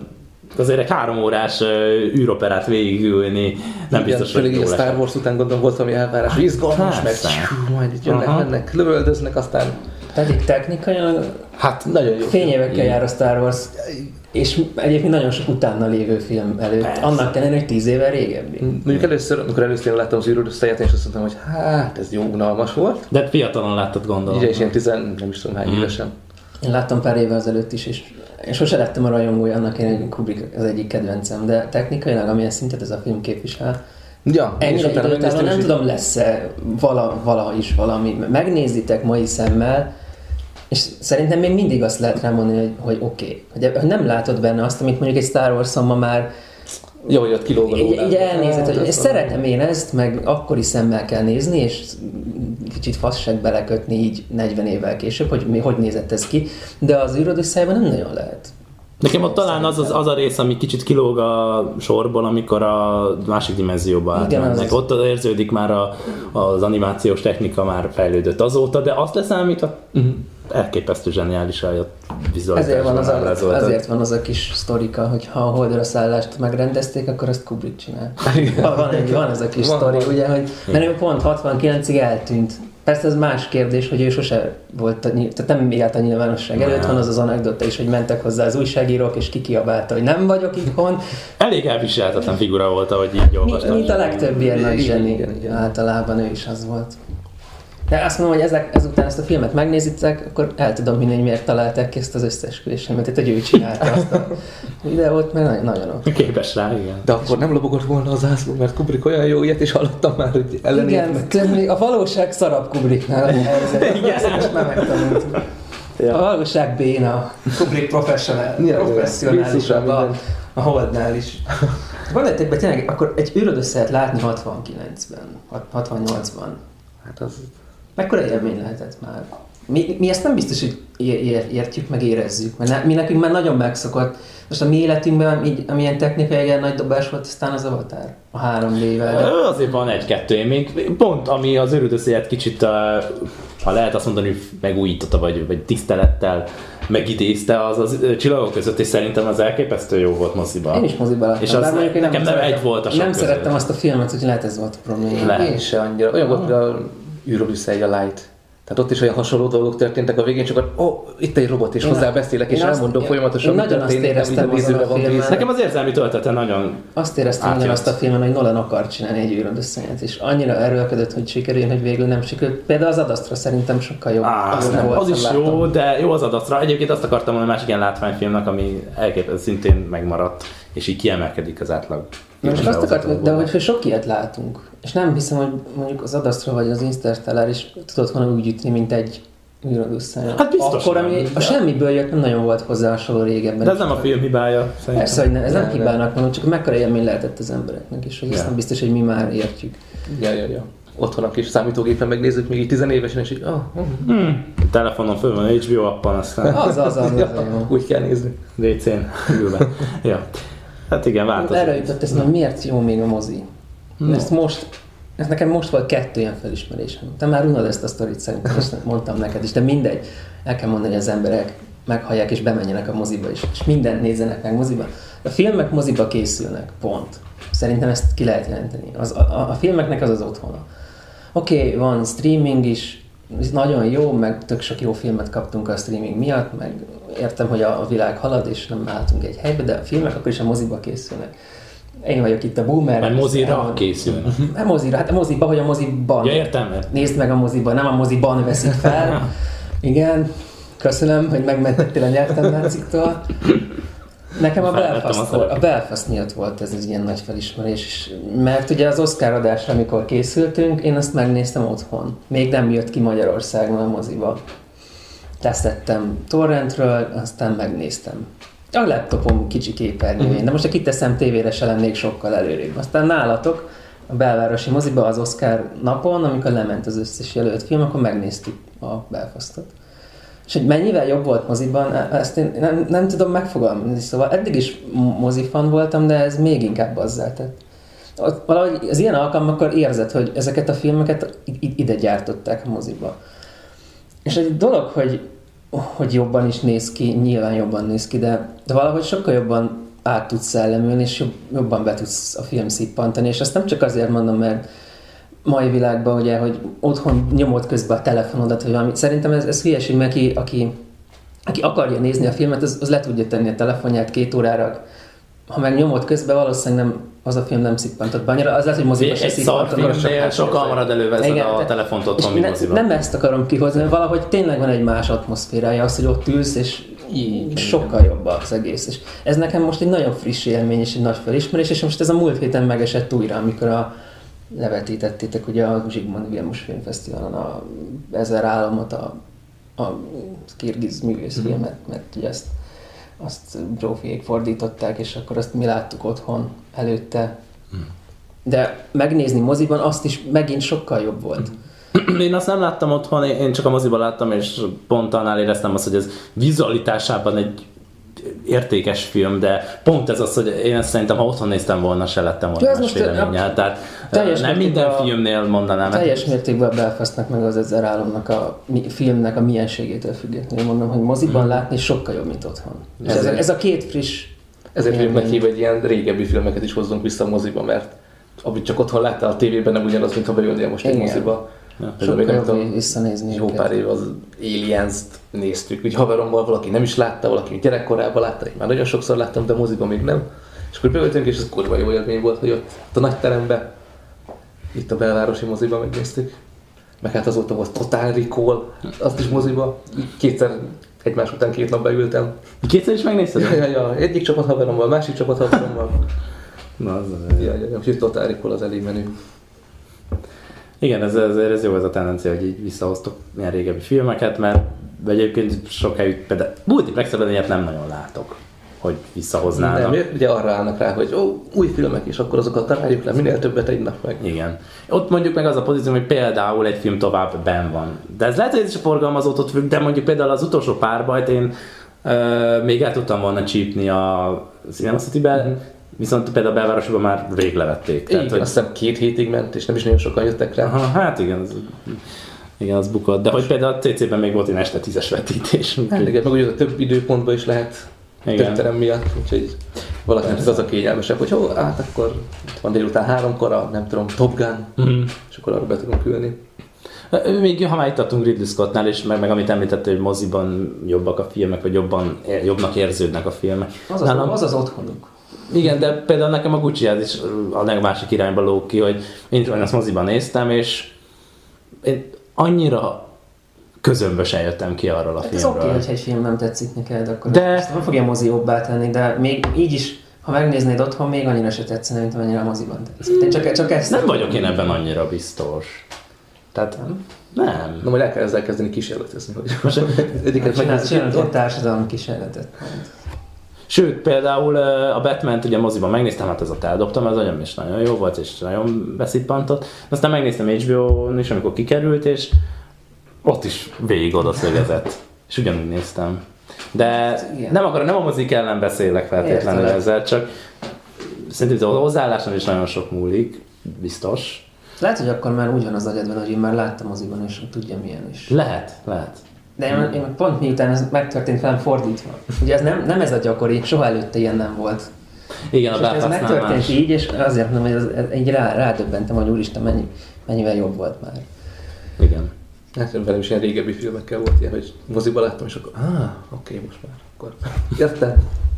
azért egy 3 órás űroperát végigülni, nem biztos, hogy jól Star Wars után gondolom volt valami elvárás, hogy izgalmas, mert majd itt jönnek, mennek, lövöldöznek, aztán... Pedig technikailag hát nagyon jó fényévekkel jár a Star Wars, és egyébként nagyon sok utána lévő film előtt, annak ellenére, hogy 10 évvel régebbi. Mondjuk amikor először láttam az űrodüsszeiját, és azt mondtam, hogy hát ez jó unalmas volt. De fiatalon láttad, gondolom. Így is ilyen nem is tudom hány évesen. Én láttam pár évvel ezelőtt is, és sose lettem a rajongója, annak én Kubrick az egyik kedvencem, de technikailag amilyen szintet ez a film képvisel, ennyire idő után nem tudom, lesz-e valaha is valami. Megnézitek mai szemmel, és szerintem még mindig azt lehet rá mondani, hogy oké. Hogy nem látod benne azt, amit mondjuk egy Star Wars-on ma már jó, hogy ott kilóg a lónál. Így elnézed, hogy szeretem én ezt, meg akkori szemmel kell nézni, és kicsit fasság belekötni így 40 évvel később, hogy nézett ez ki, de az űrodüsszeiában nem nagyon lehet. Nekem ott talán az a rész, ami kicsit kilóg a sorból, amikor a másik dimenzióba átmennek. Ott érződik már az animációs technika már fejlődött azóta, de azt leszámítva elképesztő zseniális a vizualitásban. Ezért van az a kis sztorika, hogy ha a Holdra szállást megrendezték, akkor azt Kubrick csinál. Van az a kis sztori, ugye, hogy mert ő pont 69-ig eltűnt. Persze ez más kérdés, hogy ő sose volt, tehát nem élt a nyilvánosság előtt, van az anekdota is, hogy mentek hozzá az újságírók, és kikiabálta, hogy nem vagyok itthon. Elég elviselhetetlen figura volt, ahogy így olvastam. Mint a legtöbb ilyen nagy zseni, általában ő is az volt. De azt mondom, hogy ezután ezt a filmet megnézitek, akkor el tudom hinni, hogy miért találták ki ezt az összeesküvésemet, tehát hogy ő csinálta azt a videót, mert nagyon ott. Képes rá, igen. De akkor nem lobogott volna a zászló, mert Kubrick olyan jó ilyet is hallottam már, hogy ellenértnek. Igen, a valóság szarabb Kubricknál a helyzet. Igen, ezt most már megtanultuk. Ja. A valóság béna, Kubrick professzionális a Holdnál is. Gondoljátok be tényleg, akkor egy űröt össze lehet látni 69-ben, 68-ban. Hát az... Mekkora élmény lehetett már? Mi ezt nem biztos, hogy értjük, meg érezzük, mert mi nekünk már nagyon megszokott. Most a mi életünkben, így, amilyen technikai nagy dobás volt, aztán az Avatar, a 3D-vel. De... Azért van egy-kettő élmény. Pont ami az űröt kicsit, ha lehet azt mondani, hogy megújította, vagy tisztelettel megidézte, az Csillagok között, és szerintem az elképesztő jó volt moziban. Én is moziban láttam. És az nekem nem egy volt a sok nem szerettem azt a filmet, hogy lehet ez volt a probléma. Én se annyira. Olyan volt, mint a űrodisszea Light. Tehát ott is olyan hasonló dolgok történtek a végén, csak itt egy robot, és hozzá beszélek, és elmondom folyamatosan, mi történik, amit a nézőre van bízva. Nekem az érzelmi töltete nagyon azt éreztem azt a filmen, hogy Nolan akar csinálni egy űrodisszeját, és annyira erőlködött, hogy sikerüljön, hogy végül nem sikerült. Például az Ad Astra szerintem sokkal jobb. Az is jó, de jó az Ad Astra. Egyébként azt akartam mondani, másik ilyen látványfilmnek, ami elképesztő szintén megmaradt, és így kiemelkedik az átlag. Most azt akartam, de hogy sok ilyet látunk, és nem hiszem, hogy mondjuk az Ad Astra vagy az Interstellar is tudott volna úgy ütni, mint egy űrodisszea. Hát biztos akkor, ami a semmiből jött, nem nagyon volt hozzá hasonló régebben. De ez nem a film hibája, szerintem. Persze, hogy ez nem hibának mondom, csak mekkora élmény lehetett az embereknek, és hogy ezt nem biztos, hogy mi már értjük. Ja. Otthon a kis számítógépen megnézzük még így 10 évesen, és így... Telefonon föl van HBO appon, aztán... Az. Úgy kell nézni. DC-n ülve. Ja. Hát igen, változik. Erre jutott ezt, hogy miért jó még a mozi. Ez nekem most volt 2 ilyen felismerésem. Te már unod ezt a sztorit szerintem, és mondtam neked is, de mindegy. El kell mondani, hogy az emberek meghallják és bemenjenek a moziba is, és mindent nézzenek meg moziba. A filmek moziba készülnek, pont. Szerintem ezt ki lehet jelenteni. A filmeknek az otthona. Oké, van streaming is, nagyon jó, meg tök sok jó filmet kaptunk a streaming miatt, meg értem, hogy a világ halad, és nem álltunk egy helybe, de a filmek akkor is a moziba készülnek. Én vagyok itt a boomer. Mert mozira készül. Hát mozira, hát a moziba, vagy a moziban. Ja, értem. Nézd meg a moziban, nem a moziban veszik fel. Igen, köszönöm, hogy megmentettél a nyelvtanárciktól. Nekem a Belfast miatt volt ez egy ilyen nagy felismerés, mert ugye az Oscar adásra, amikor készültünk, én azt megnéztem otthon. Még nem jött ki Magyarországon a moziba. Tesztettem torrentről, aztán megnéztem. A laptopom kicsi képernyőjén, de most ha kiteszem tévére, se lennék sokkal előrébb. Aztán nálatok a belvárosi moziba az Oscar napon, amikor lement az összes jelölt film, akkor megnéztük a Belfastot. És hogy mennyivel jobb volt moziban, ezt én nem tudom megfogalmazni. Szóval eddig is mozifan voltam, de ez még inkább azzá tett. Valahogy az ilyen alkalmakkor érzed, hogy ezeket a filmeket ide gyártották a moziba. És egy dolog, hogy jobban is néz ki, nyilván jobban néz ki, de valahogy sokkal jobban át tudsz szellemülni, és jobban be tudsz a film szippantani. És azt nem csak azért mondom, mert mai világban, ugye, hogy otthon nyomod közben a telefonodat, vagy valami. Szerintem ez hülyeség, mert aki akarja nézni a filmet, az le tudja tenni a telefonját 2 órára. Ha meg nyomod közben, valószínűleg az a film nem szippantott be annyira. Az lehet, hogy moziba se szippantott. Egy szarfilmnél sokkal marad előveszed a telefont otthon, mint moziban. Nem ezt akarom kihozni, mert valahogy tényleg van egy más atmoszférája, az, hogy ott ülsz, és sokkal jobb az egész. És ez nekem most egy nagyon friss élmény, és egy nagy felismerés, és most ez a múlt héten megesett újra, amikor levetítettétek ugye a Zsigmond Vilmos Filmfesztiválon a 1000 államot, a kirgiz művészfilmet, mert ugye azt Zsófiék fordították, és akkor azt mi láttuk otthon előtte. De megnézni moziban azt is megint sokkal jobb volt. Én azt nem láttam otthon, én csak a moziban láttam, és pont annál éreztem azt, hogy ez vizualitásában egy értékes film, de pont ez az, hogy én ezt szerintem, ha otthon néztem volna, se lettem volna más véleménnyel. Tehát nem minden filmnél mondanám. Teljes mértékben a Belfastnak meg az 1000 államnak a filmnek a mienségétől függetlenül mondom, hogy moziban látni sokkal jobb, mint otthon. Ez a 2 friss. Ezért vagyok meghívva, hogy ilyen régebbi filmeket is hozzunk vissza a moziba, mert amit csak otthon láttál a tévében, nem ugyanaz, mint ha bejönnél most egy moziba. Sokkal jobb visszanézni. Jó pár év az Aliens-t néztük, úgy haverommal, valaki nem is látta, valaki gyerekkorában látta, én már nagyon sokszor láttam, de moziban még nem. És akkor beültünk, és ez kurva jó élmény volt, hogy ott a nagy teremben, itt a belvárosi moziban megnéztük. meg hát azóta volt Total Recall, azt is moziba, kétszer egymás után 2 nap beültem. Kétszer is megnézted? Ja, egyik csapathaverommal, másik csapathaverommal. Na, az úgyhogy Total Recall az elég menő. Igen, ez jó ez a tendencia, hogy így visszahoztok ilyen régebbi filmeket, mert egyébként sok helyütt például multiplexben ilyet nem nagyon látok, hogy visszahoznának. Nem, ugye arra állnak rá, hogy új filmek, és akkor azokat találjuk le, minél többet egy nap meg. Igen. Ott mondjuk meg az a pozíció, hogy például egy film tovább benn van. De ez lehet, hogy ez is a forgalmazótól függ, de mondjuk például az utolsó Párbajt én még el tudtam volna csípni a Cinema City-be, viszont például a belvárosban már rég levették. Igen, hogy... azt hiszem 2 hétig ment, és nem is nagyon sokan jöttek rá. Aha, hát igen, az bukott. De hogy például a CC-ben még volt egy este 10-es vetítés. Hát igen, meg ugye a több időpontban is lehet több terem miatt, úgyhogy valakinek ez az a kényelmesebb, hogy hát akkor van délután 3-kor nem tudom, Top Gun, és akkor arra be tudunk ülni. Még ha már itt adtunk Ridley Scottnál, és meg amit említette, hogy moziban jobbak a filmek, vagy jobbnak érződnek a filmek. Az az otthonuk. Igen, de például nekem a Gucci-hez is a másik irányba lóg ki, hogy én azt moziban néztem, és én annyira közömbösen jöttem ki arról a filmről. Ez oké, hogyha egy film nem tetszik neked, akkor ezt nem fogja mozi jobbá tenni, de még így is, ha megnéznéd otthon, még annyira se tetszene, mint amennyire a moziban tetszik. Én csak ezt nem vagyok én ebben annyira biztos. Tehát nem. Na majd el kell ezzel kezdeni kísérletezni, hogy most egyiket megnézzük. Csinálod társadalmi kísérletet. Sőt, például a Batman-t ugye moziban megnéztem, hát ezzel eldobtam, ez agyam is nagyon jó volt, és nagyon beszippantott. Aztán megnéztem HBO-n is, amikor kikerült, és ott is végig oda szögezett. És ugyanúgy néztem. De nem a mozik ellen beszélek feltétlenül ezzel, csak szerintem az hozzáálláson is nagyon sok múlik, biztos. Lehet, hogy akkor már úgy van az agyadban, hogy én már láttam moziban, és tudja milyen is. Lehet. De én pont miután ez megtörtént velem fordítva. Ugye ez nem ez a gyakori, soha előtte ilyen nem volt. Igen, és ez megtörtént így, és azért nem, hogy így rádöbbentem, hogy úristen, mennyivel jobb volt már. Igen. Hát velem is ilyen régebbi filmekkel volt ilyen, hogy moziba láttam, és akkor oké, most már, akkor érted?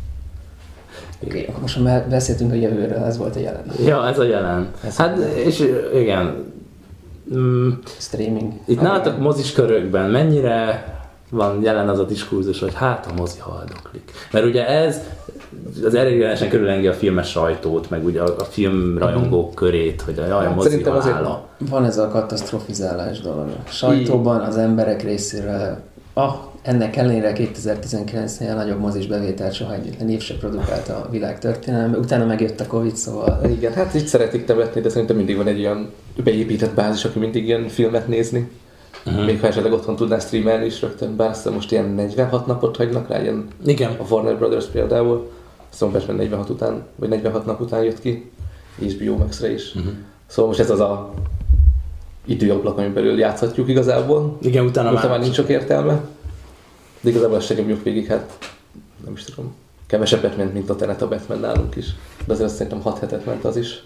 Oké, akkor most már beszéltünk a jövőről, ez volt a jelen. Ja, ez a jelen. Hát, és igen. Streaming. Itt nálatok mozis körökben mennyire van jelen az a diskurzus, hogy hát a mozi haldoklik. Mert ugye ez az elégségesen körülengi a filmes sajtót, meg ugye a filmrajongók körét, hogy a mozi halála. Van ez a katasztrofizálás dolog. A sajtóban az emberek részéről, ennek ellenére 2019-nél nagyobb mozis bevételt soha egyetlen év se produkált a világ történelemben, utána megjött a Covid, szóval... Igen, hát így szeretik nevetni, de szerintem mindig van egy olyan beépített bázis, aki mindig ilyen filmet nézni. Még ha esetleg otthon tudná streamelni is rögtön, bár aztán most ilyen 46 napot hagynak rá, ilyen igen. A Warner Brothers például, szóval Batman 46 után, vagy 46 nap után jött ki, HBO Max-re is. Szóval most ez az a időablak, amin belül játszhatjuk igazából. Igen, utána már nincs sok értelme. De igazából ezt se nyomjuk végig, hát nem is tudom, kevesebbet ment, mint a Tenet a Batman nálunk is. De azért szerintem 6 hetet ment az is.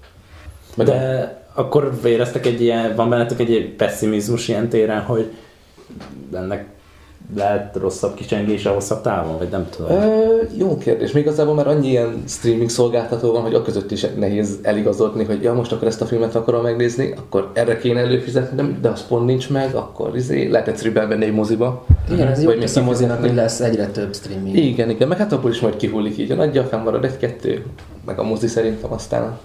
De akkor éreztek van bennetek egy pessimizmus ilyen téren, hogy ennek lehet rosszabb kicsengése hosszabb távon, vagy nem tudom? Jó kérdés. Még igazából már annyi ilyen streaming szolgáltató van, hogy a között is nehéz eligazodni, hogy most akkor ezt a filmet akarom megnézni, akkor erre kéne előfizetni, de az pont nincs meg, akkor lehet egyszerűbb elmenni egy moziba. Igen, ez jó tesz a mozinak, hogy lesz egyre több streaming. Igen, meg hát abból is majd kihullik így. A nagyja fennmarad 1-2, meg a mozi szerintem aztán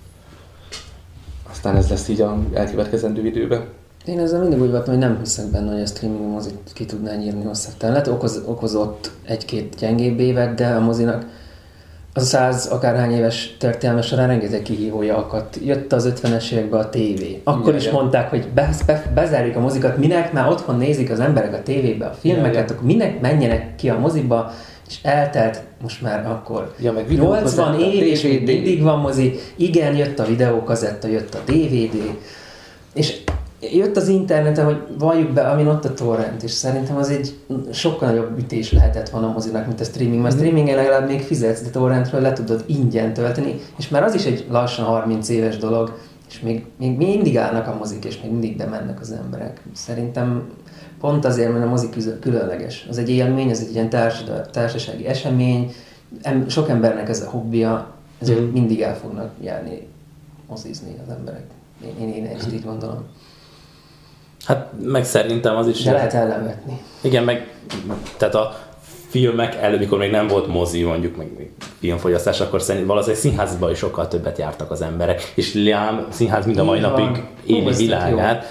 ez lesz így a elkövetkezendő időben. Én ezzel mindig úgy voltam, hogy nem hiszek benne, hogy a streaming mozit ki tudná nyírni hosszabb távon. Lehet okozott 1-2 gyengébb évet, de a mozinak az 100 akárhány éves történelme során rengeteg kihívója akadt. Jött az 50-es években a tévé. Akkor is mondták, hogy bezárjuk a mozikat, minek már otthon nézik az emberek a tévébe a filmeket, akkor minek menjenek ki a moziba, és eltelt most már akkor 80 év, és mindig van mozi. Igen, jött a videókazetta, jött a DVD, és jött az interneten, hogy valljuk be, amin ott a torrent, és szerintem az egy sokkal nagyobb ütés lehetett volna a mozinak, mint a streaming, mert streamingen legalább még fizetsz, de torrentről le tudod ingyen tölteni, és már az is egy lassan 30 éves dolog, és még mindig állnak a mozik, és még mindig bemennek az emberek. Szerintem pont azért, mert a mozi különleges. Az egy élmény, ez egy ilyen társasági esemény, sok embernek ez a hobbija, ezért mindig el fognak járni mozizni az emberek. Én ezt így gondolom. Hát meg szerintem az is... De lehet ellenvetni. Igen, meg tehát a filmek előbb, mikor még nem volt mozi, mondjuk meg filmfogyasztás, akkor szerintem valószínűleg színházban is sokkal többet jártak az emberek, és Liam színház mind a mai napig éli világát.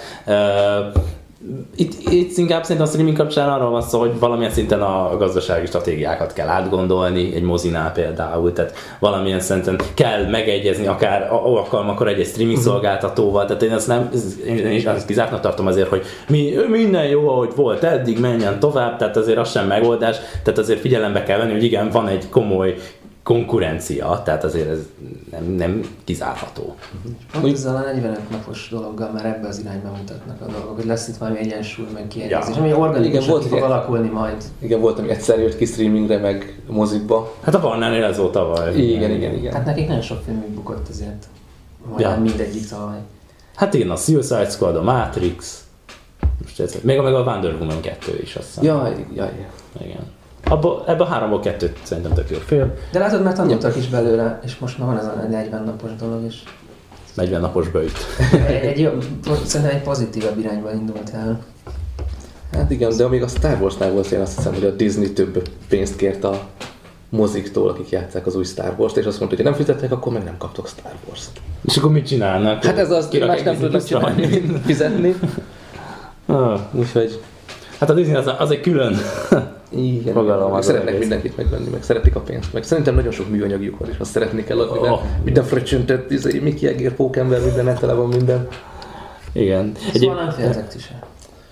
Itt inkább szerintem a streaming kapcsán arról van szó, hogy valamilyen szinten a gazdasági stratégiákat kell átgondolni, egy mozinál például, tehát valamilyen szinten kell megegyezni akár alkalmakkor egy streaming szolgáltatóval, tehát én is azt kizártnak tartom azért, hogy minden jó, ahogy volt eddig, menjen tovább, tehát azért az sem megoldás, tehát azért figyelembe kell venni, hogy igen, van egy komoly konkurencia, tehát azért ez nem kizárható. Pont ezzel a 45 napos dologgal már ebbe az irányba mutatnak a dolgok, hogy lesz itt valami egyensúly, meg kiegyezés, ami organikusan fog alakulni majd. Igen, volt, ami egyszer jött ki streamingre, meg mozikba. Hát a Warnernél ez volt tavaly. Igen. Hát nekik nagyon sok filmük bukott ezért. Majdnem mindegyik tavaly. Hát igen, a Suicide Squad, a Matrix, most ez, meg a Wonder Woman 2 is, azt hiszem. Jaj. Igen. Ebben a 3-ból 2 szerintem tök jó film. De látod, mert tanultak is belőle, és most már van ez a 40 napos dolog is. 40 napos bőjt. Szerintem egy pozitívabb irányba indult el. Hát igen, de amíg a Star Warsnál volt, én azt hiszem, hogy a Disney több pénzt kért a moziktól, akik játsszák az új Star Wars-t, és azt mondta, hogy ha nem fizettek, akkor meg nem kaptok Star Wars-t. És akkor mit csinálnak? Hát ez az, más nem tudnak csinálni, mint fizetni. Úgyhogy... Hát a Disney az egy külön fogalom. Szeretnek mindenkit megvenni, meg szeretik a pénzt. Meg szerintem nagyon sok műanyagjuk van, és azt szeretni kell adni, mert minden fröccsöntött, Mickey Jagger, pókember, minden, tele van minden. Igen. Szóval nem féltek ti sem.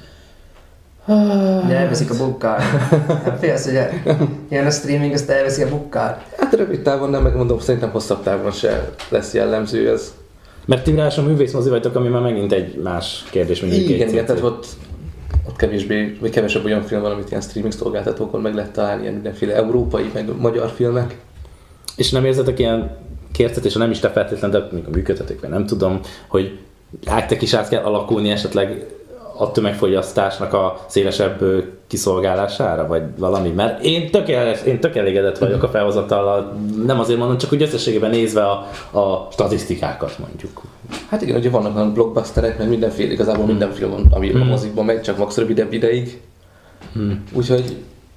Ugye elveszik a bukkár. Nem félsz, hogy ilyen a streaming, azt elveszik a bukkár. Hát rövid távon nem, megmondom, szerintem hosszabb távon se lesz jellemző ez. Mert ti rá művészmozi vagytok, ami már megint egy más kérdés, mint igen, tehát ott kevésbé, vagy kevesebb olyan film van, amit ilyen streaming szolgáltatókon meg lehet találni, ilyen mindenféle európai, meg magyar filmek. És nem érzetek ilyen kércet, és ha nem is te feltétlenül, de mikor működtetek, vagy nem tudom, hogy nektek is át kell alakulni esetleg a tömegfogyasztásnak a szélesebb kiszolgálására, vagy valami? Mert én tök elégedett vagyok a felhozatallal, nem azért mondom, csak úgy összességében nézve a statisztikákat mondjuk. Hát igen, ugye vannak olyan blockbusterek, meg mindenféle, igazából minden film van, ami a mozikban megy, csak max rövidebb ideig. Úgyhogy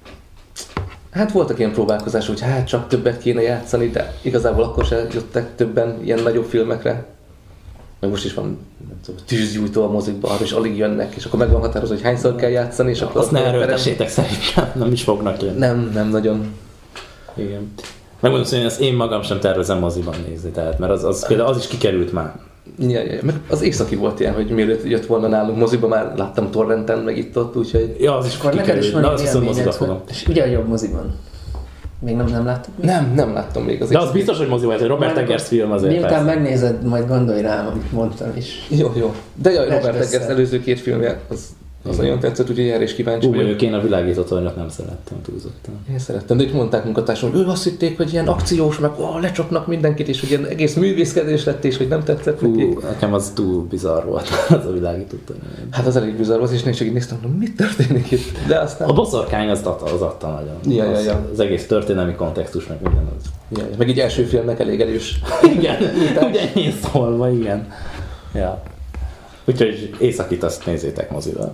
hát voltak ilyen próbálkozások, hogy hát csak többet kéne játszani, de igazából akkor se jöttek többen ilyen nagyobb filmekre. Meg most is van, nem tudom, tűzgyújtó a mozikban, arra is alig jönnek, és akkor meg van határozva, hogy hányszor kell játszani, és akkor... Azt ne erőltessétek szerintem, nem is fognak jönni. Nem nagyon. Igen. Megmondom, hogy ezt én magam sem tervezem moziban nézni, tehát, mert az például az is kikerült már. Ja. Meg az északi volt ilyen, hogy mielőtt jött volna nálunk moziba, már láttam torrenten, meg itt-ott, úgyhogy... Ja, az is kikerült, de az viszont moziba fogom. És ugye a jobb moziban. Még nem láttam? Nem láttam még az de az biztos, hogy moziba, ez egy Robert Eggers film azért. Miután megnézed, majd gondolj rám, amit mondtam is. Jó. De jaj, Robert Eggers előző 2 filmje, az nagyon tetszett, úgyhogy erre is kíváncsi vagyok. Én a világító tornyot nem szerettem túlzottan. Én szerettem, de itt mondták munkatársom, hogy azt hitték, hogy ilyen akciós, meg lecsapnak mindenkit, és hogy ilyen egész művészkedés lett, és hogy nem tetszett neki. Nekem az túl bizarr volt, az a világító torny. Hát az elég bizarr volt, és én csak így néztem, hogy mit történik itt. De aztán... A boszorkány az adta nagyon. Ja. Az egész történelmi kontextus, meg minden az. Ja. Meg így első filmnek elég erős. Igen, ugyanén szólva, igen. Ja. Úgyhogy északit azt nézzétek mozival.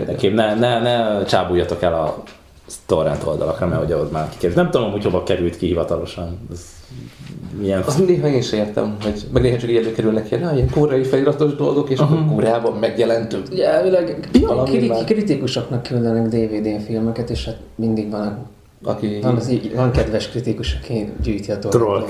Ne csábuljatok el a torrent oldalakra, mert ugye ott már kikerült. Nem tudom, hogy hova került ki hivatalosan. Milyen... Azt néha én sem értem, hogy meg néha csak így előkerülnek ilyen koreai feliratos dolgok, és akkor Koreában megjelentő. Ugye elvileg kritikusoknak küldenek DVD-n filmeket, és hát mindig van kedves kritikus, aki gyűjti a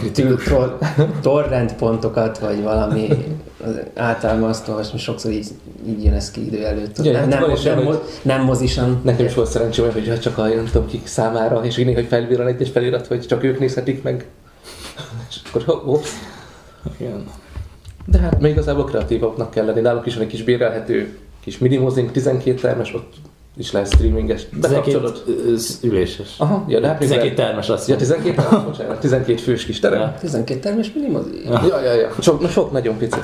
torrent pontokat, vagy valami általában azt olvasni, sokszor így jön ez ki idő előtt. Nem mozisan. Nekem is volt szerencsém, hogy csak a nem tudom kik számára, és így néha felviran egy felirat, hogy csak ők nézhetik meg. És akkor Igen. De hát még igazából kreatívabbnak kell lenni. Náluk is van egy kis bérelhető kis minimozink, 12 termes, ott is lehet streaminges. 12 üléses. Aha, ja, de hát 12 termes azt. Ja, 12 termes, bocsánat, 12 fős kis terem. Ja. 12 termes minimozi? Ja. Sok nagyon pici.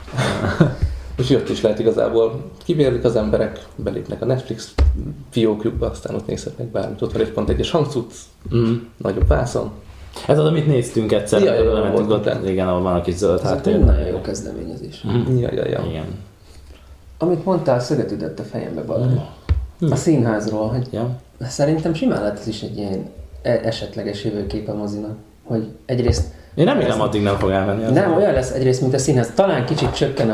És jött is lehet igazából. Kibérlik az emberek, belépnek a Netflix fiókjukba, aztán ott nézhetnek bármit. Ott van egy pont egyes hangcucc, nagyobb vászon. Ez az, amit néztünk egyszer, igen, ahol van a kis zöld háttér. Nagyon jó kezdeményezés. Ja. Igen. Amit mondtál, szöget ütött a fejembe, Balázs. A színházról, hogy szerintem simán lett ez is egy ilyen esetleges jövőkép a mozinak. Hogy egyrészt... Én remélem, addig nem fog elmenni. Nem, olyan lesz egyrészt, mint a színház. Talán kicsit csökken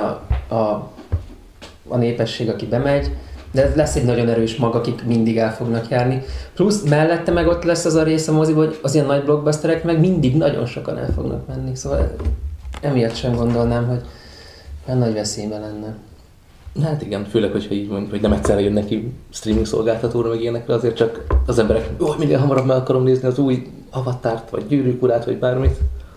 a népesség, aki bemegy, de lesz egy nagyon erős mag, akik mindig el fognak járni. Plusz mellette meg ott lesz az a rész a moziból, hogy az ilyen nagy blockbusterek meg mindig nagyon sokan el fognak menni. Szóval emiatt sem gondolnám, hogy olyan nagy veszélyben lenne. Hát igen, főleg, hogyha így mondjuk, hogy nem egyszerre jön neki streaming szolgáltatóra, meg ilyenekre, azért csak az emberek, minél hamarabb meg akarom nézni az új Avatárt, vagy Gyűrűk urát, vagy bármit.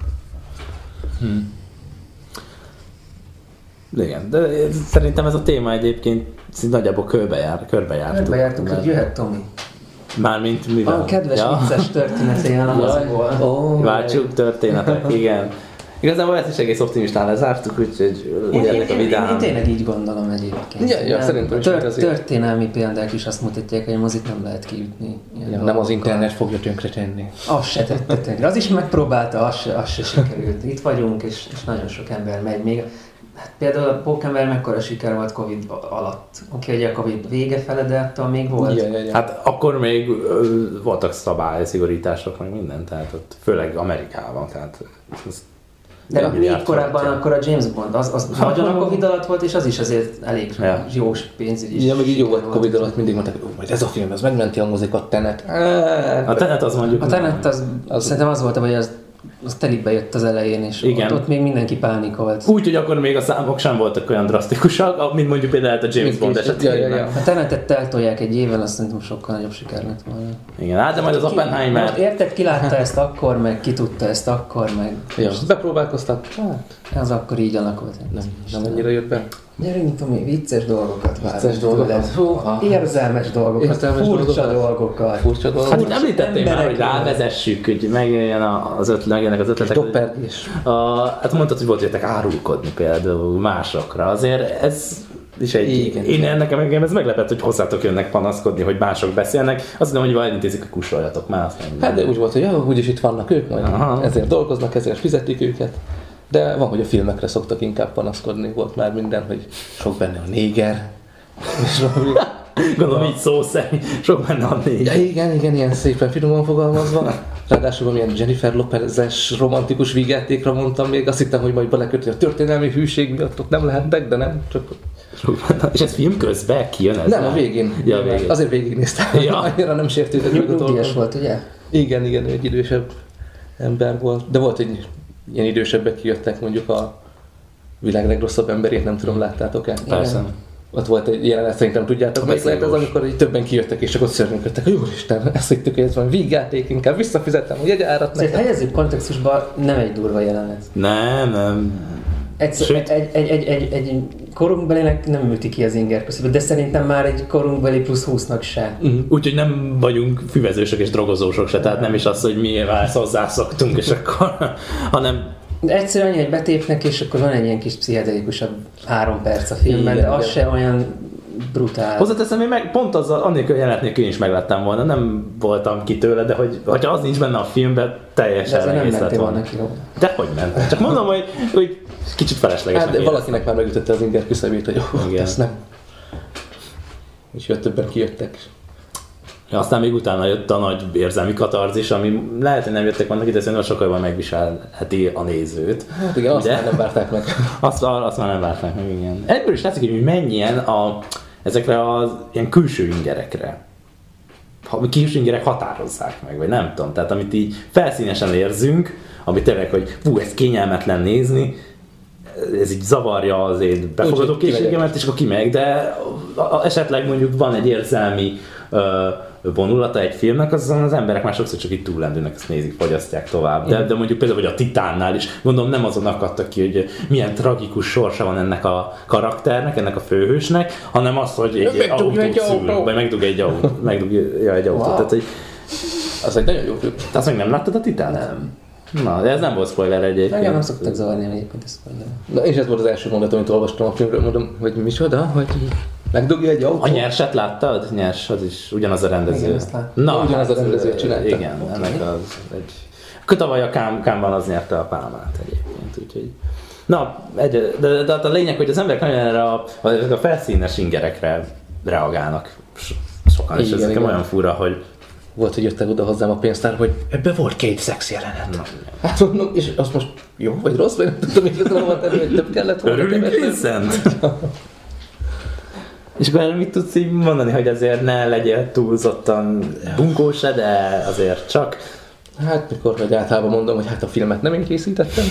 Igen, de szerintem ez a téma egyébként nagyjából körbejártuk, hogy jöhet Tomi. Mármint mivel? A kedves vicces történetével a moziból. Váltsuk történetek, igen. Igazából ezt is egész optimistán lezártuk, úgyhogy ugyanek a vidám. Én tényleg így gondolom egyébként. Ja, szerintem is történelmi példák is azt mutatják, hogy a mozit nem lehet kiütni. Nem az internet fogja tönkretenni. Az se tette tönkre. Az is megpróbálta, az se sikerült. Itt vagyunk, és nagyon sok ember megy még. Hát például a Pókember mekkora siker volt Covid alatt. Oké, ugye a Covid vége fele, de attól még volt. Ja. Hát akkor még voltak szabályszigorítások, meg minden, tehát ott főleg Amerikában, tehát de még korábban akkor a James Bond, az nagyon a Covid alatt volt, és az is azért elég jó pénzügy is. Ja, meg így jó volt Covid alatt, mindig mondták, hogy majd ez a film, ez megmenti a mozikat, Tenet. A Tenet az mondjuk. A Tenet az szerintem az volt, hogy az telibe jött az elején, és ott még mindenki pánikolt. Úgy, hogy akkor még a számok sem voltak olyan drasztikusak, mint mondjuk például a James Bond esetében. A Tenetet eltolják egy évvel, azt szerintem sokkal nagyobb siker lett volna. Igen, de majd az Oppenheimer... Most érted, ki látta ezt akkor, meg ki tudta ezt akkor, meg... Ja, bepróbálkoztak. Az akkor így alakult. Nem annyira jött be. Gyerünk, Tomi, vicces dolgokat várunk. Érzelmes dolgokat, furcsa dolgokat. Hát itt említettél már, hogy rávezessük, hogy megjönnek az ötletek. Doppergés. Hát mondtad, hogy volt jöttek árulkodni például másokra. Azért ez is egy... Nekem ez meglepett, hogy hozzátok jönnek panaszkodni, hogy mások beszélnek. Azt mondom, hogy elintézik, hogy kussoljatok már. Hát de úgy volt, hogy úgyis itt vannak ők, majd ezért dolgoznak, ezért fizetik őket. De van, hogy a filmekre szoktak inkább panaszkodni, volt már minden, hogy sok benne a néger. És gondolom így szó szerint, sok benne a néger. Ja, igen, ilyen szépen finoman fogalmazva. Ráadásul valamilyen Jennifer Lopez-es romantikus vígjátékra mondtam még, azt hittem, hogy majd beleköti a történelmi hűség miatt, ott nem lehetnek, de nem, csak... És ez film közben kijön ez? Nem, a végén. Ja, a végén. Azért végignéztem, annyira nem sértődött meg a nyugdíjas volt, ugye? Igen, egy idősebb ember volt, de volt egy ilyen idősebbek kijöttek, mondjuk a világ legrosszabb emberét, nem tudom, láttátok-e? Persze. Ott volt egy jelenet, szerintem tudjátok, meg lehet ez, amikor így többen kijöttek, és csak ott szörnyűködtek, hogy úristen, ezt hittük, hogy ez van vígjáték, inkább visszafizettem a jegyárat. Szóval helyezzük kontextusban, nem egy durva jelenet. Nem. Egy korunkbelinek nem üti ki az inger közben, de szerintem már egy korunkbeli plusz 20-nak se. Úgyhogy nem vagyunk füvezősök és drogozósok se, tehát nem is az, hogy mi hozzászoktunk, és akkor, hanem... De egyszerűen annyi, hogy betépnek, és akkor van egy ilyen kis pszichedelikusabb 3 perc a filmben, de az se olyan brutál. Hozzáteszem, én meg pont annélkül jelenet nélkül én is megláttam volna, nem voltam ki tőle, de hogyha az nincs benne a filmben, teljesen egész lett volna. De hogy mentem? Csak mondom, hogy kicsit felesleges. Hát valakinek már megütötte az inger küszöbét, hogy ezt nem. Úgyhogy többen kijöttek. Ja, aztán még utána jött a nagy érzelmi katarzis, ami lehet, hogy nem jöttek vannak ide, szerintem sokkal jobban megviselheti a nézőt. Hát igen, azt már nem várták meg. Azt már nem várták meg, igen. Ebből is látszik, hogy mennyien ezekre az ilyen külső ingerekre. Külső ingerek határozzák meg, vagy nem tudom. Tehát amit így felszínesen érzünk, amit tényleg, hogy ez kényelmetlen nézni, ez így zavarja az én befogadó készségemet, és akkor kimegyek, de esetleg mondjuk van egy érzelmi vonulata egy filmnek, azon az emberek már sokszor csak itt túllendülnek, ezt nézik, fogyasztják tovább. De mondjuk például, hogy a Titánnál is, gondolom nem azon akadtak ki, hogy milyen tragikus sorsa van ennek a karakternek, ennek a főhősnek, hanem az, hogy egy autót szül, vagy megdugja egy autót. Tehát, hogy az egy nagyon jó film. Te azt meg nem láttad a Titánt? Nem. Na, de ez nem volt spoiler egyébként. Engem nem szoktak zavarni egyébként a spoiler. Na, és ez volt az első mondat, amit olvastam a filmről, mondom, hogy micsoda, hogy megdugja egy autó. A Nyerset láttad? Nyers, az is ugyanaz a rendező. Igen, azt na, ugyanaz a rendező csinálta. Igen, okay. Ennek az egy... Tavaly a Cannes-ban az nyerte a Pálmát egyébként, úgyhogy... Na, de a lényeg, hogy az emberek nagyon erre a felszínes ingerekre reagálnak. Sokan, és ez nekem olyan fura, hogy... Volt, hogy jöttek oda hozzám a pénztár, hogy ebbe volt 2 szex jelenet. Hát mondom, és azt most jó vagy rossz, vagy nem tudtam, hogy hova tenni, hogy több kellett volna. Örülünk Vincent! És akkor erre mit tudsz így mondani, hogy azért ne legyél túlzottan bunkó se, de azért csak... Hát mikor, hogy általában mondom, hogy hát a filmet nem én készítettem.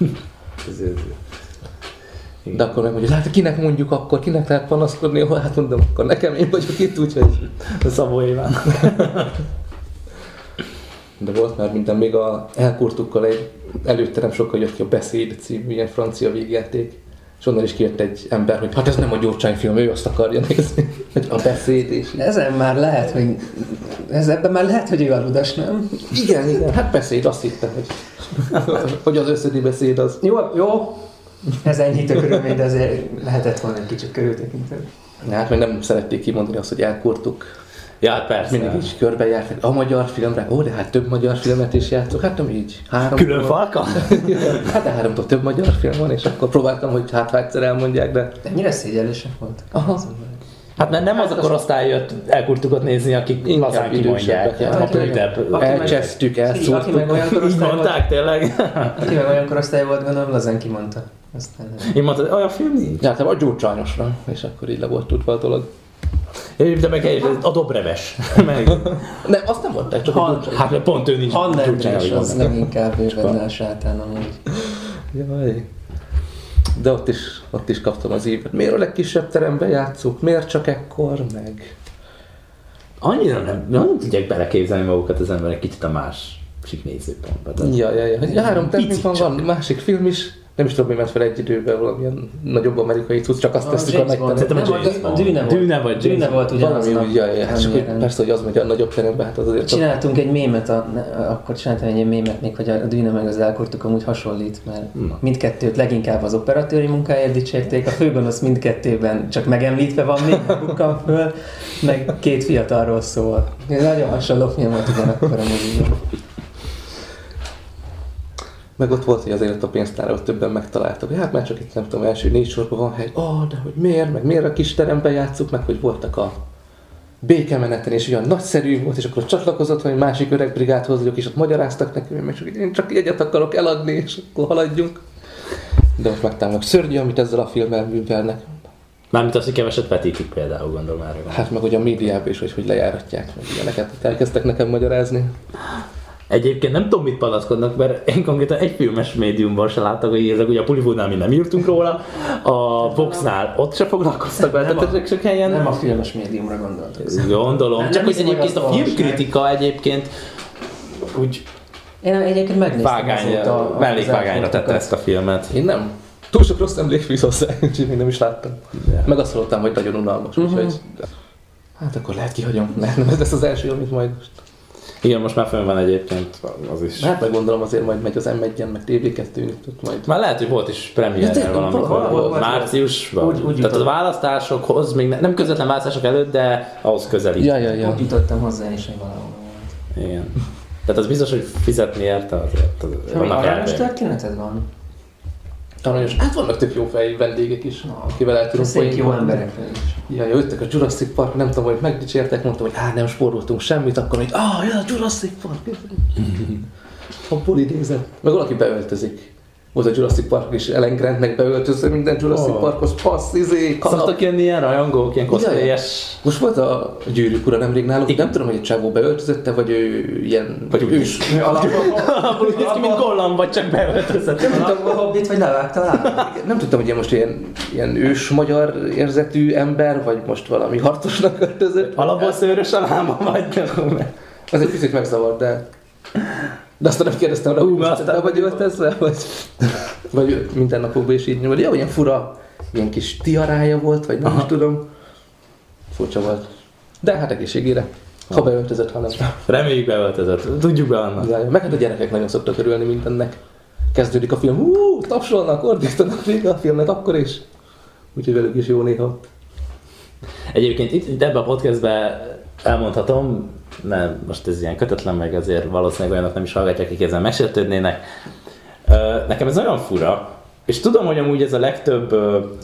De akkor meg mondjuk, hát kinek mondjuk akkor, kinek lehet panaszkodni, hát mondom, akkor nekem én vagyok itt, úgyhogy... Szabó Iván. De volt már minden, még elkurtukkal előtte nem sokkal jött ki a Beszéd című ilyen francia végjáték, és onnan is kijött egy ember, hogy hát ez nem a Gyurcsány film, ő azt akarja nézni, hogy a Beszéd és... Ebben már lehet, hogy ő aludas, nem? Igen, hát Beszéd, azt hittem, hogy az összödi beszéd az. Jó. Ez ennyi tök örülmény, de azért lehetett volna egy kicsit körültekintőbb. Hát meg nem szerették kimondani azt, hogy elkurtuk. Ja, hát persze. Mindig is körbejártak a magyar filmre, de hát több magyar filmet is játszok, hát nem így. 3 Külön falka? Hát de 3-tól több magyar film van, és akkor próbáltam, hogy hát egyszer elmondják, de... De ennyire szégyellősek volt? Aha. Hát mert nem az a korosztály jött elkurtukot nézni, akik lazán kimondják. Elcsesztük, elszúrtuk. Aki meg olyan korosztály így mondták tényleg? Aki meg olyan korosztály volt, gondolom, lazán kimondta. Aztán nem. Én mondtad, olyan film nincs. Ja, te vagy Gyurcsányosra, és akkor így le volt tudva a dolog. De meg a Dobreves. Nem, azt nem mondták, csak a Gyurcsány. Hát pont ő nincs. Anna András, az nem inkább ő benne a sátán amúgy. Jaj. De ott is kaptam az évet. Miért a legkisebb teremben játszunk? Miért csak ekkor? Meg... Annyira nem tudják beleképzelni magukat az emberek kicsit a másik nézőpontba. Ja. 3 termünk van, másik film is. Nem is tudom, mi ment fel egy időben valamilyen nagyobb amerikai cucc, csak azt tesszük a megtenni. A Dűne volt ugyanaznak. Persze, hogy az megy a nagyobb teremben, hát az azért... Csináltunk egy mémet, akkor csináltam egy mémet még, hogy a Dűne meg az elkurtuk amúgy hasonlít, mert mindkettőt leginkább az operatőri munkáért dicsérték, a főgonosz mindkettőben csak megemlítve van még, bukkan föl, meg 2 fiatalról szól. Nagyon hasonló film volt ugyanakkor a moziban. Meg ott volt, hogy azért a pénztárra ott többen megtaláltak. Hát már csak itt nem tudom, első 4 sorban van hely. De hogy miért? Meg miért a kis teremben játsszuk? Meg hogy voltak a békemeneten, és olyan nagyszerű volt, és akkor csatlakozott, hogy másik öreg brigádhoz vagyok, és ott magyaráztak nekem, meg én csak egyet akarok eladni, és akkor haladjunk. De most megtámadnak szörnyű, amit ezzel a filmmel művelnek. Mármint azt, hogy keveset vetítik például, gondolom erre. Hát meg hogy a médiában is, hogy lejáratják, meg ilyeneket elkezdtek nekem magyarázni. Egyébként nem tudom, mit panaszkodnak, mert én konkrétan egy filmes médiumban se láttak, hogy írtak, hogy a Pulivódnál mi nem írtunk róla, a Voxnál ott se foglalkoztak vele, tehát ezek csak helyen... Nem a filmes médiumra gondoltok. Gondolom, csak hogy egyébként a filmkritika egyébként úgy... Én egyébként megnéztem mellékvágányra tette ezt a filmet. Én nem. Túl sok rossz emlékvíz hozzá, úgyhogy még nem is láttam. Yeah. Meg azt hallottam, hogy nagyon unalmas, úgyhogy... Hát akkor lehet kihagyom, nem ez lesz az első, amit majd most... Igen, most már fönn van egyébként az is. Hát meg gondolom azért majd megy az M1-en, meg TV2-n itt majd. Már lehet, hogy volt is premierrel valamikor, márciusban. Tehát a választásokhoz, még nem közvetlen választások előtt, de ahhoz közelít. Ja. Úgy jutottam hozzá is, hogy valahol volt. Igen. Tehát az biztos, hogy fizetni érte azért. Aranyos történeted van? Aranyos. Hát vannak tök jó fejű vendégek is, akivel el tudunk poénkodni. Jó emberekkel is. Ja, jöttek a Jurassic Park, nem tudom, hogy megdicsértek, mondtam, hogy nem spóroltunk semmit, akkor hogy a Jurassic Park. A bulidézet. Meg valaki beöltözik. Volt a Jurassic Park is, Ellen Grantnek beöltözve minden Jurassic Parkhoz, passz, kanap. Szoktak jönni ilyen rajongók, ilyen cosplayes. Most volt a Gyűrűk ura nemrég náluk, nem tudom, hogy egy csávó beöltözötte, vagy ő ilyen... Vagy ős. Alapból úgy néz ki, mint Gollam, vagy csak beöltözött. Nem tudtam, a Hobbit, vagy levágta. Nem tudtam, hogy most ilyen ős magyar érzetű ember, vagy most valami harcosnak öltözött. Alapból szőrös a láma, vagy... Az egy picit megzavart, de aztán nem kérdeztem rá, hogy vagy öltözve, vagy mindennapokban is így nyomod. Ja, olyan fura, ilyen kis tiarája volt, vagy nem is tudom. Furcsa volt. De hát egészségére. Ha beöltözött, ha nem. Reméljük beöltözött. Tudjuk be annak. Ja, meg hát a gyerekek nagyon szoktak örülni mindennek. Kezdődik a film, tapsolnak, ordítanak vége a filmnek akkor is. Úgyhogy velük is jó néha. Egyébként itt ebben a podcastben elmondhatom, mert most ez ilyen kötetlen, meg azért valószínűleg olyanok nem is hallgatják, akik ezen megsértődnének. Nekem ez olyan fura, És tudom, hogy amúgy ez a legtöbb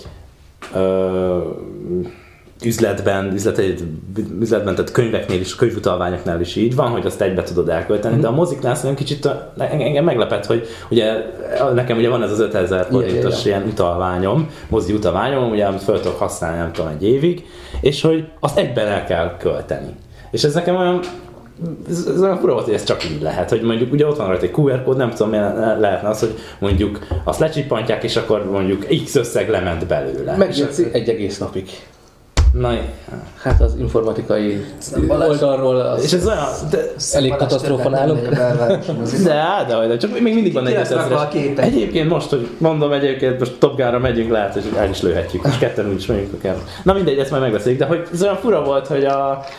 üzletben, tehát könyveknél is, könyvutalványoknál is így van, hogy azt egybe tudod elkölteni, de a moziknál szerintem kicsit engem meglepett, hogy ugye nekem ugye van ez az 5000 forintos ilyen utalványom, mozi utalványom, ugye amit fel tudok használni nem tudom egy évig, és hogy azt egyben el kell költeni. És ez nekem olyan ez olyan fura volt, hogy ez csak így lehet, hogy mondjuk ugye ott van rajta egy QR kód, nem tudom, lehetne az, hogy mondjuk azt lecsippantják, és akkor mondjuk X összeg lement belőle. Megjegyzi egy egész napig. Na, hát az informatikai oldalról az és ez olyan, elég katasztrófa nálunk. De csak még mindig van egy egyébként most, hogy mondom, egyébként most Top Gun-ra megyünk, lehet, hogy el is lőhetjük, és ketten úgyis megyünk akár. Na mindegy, ezt majd megbeszéljük, de hogy ez olyan fura volt, hogy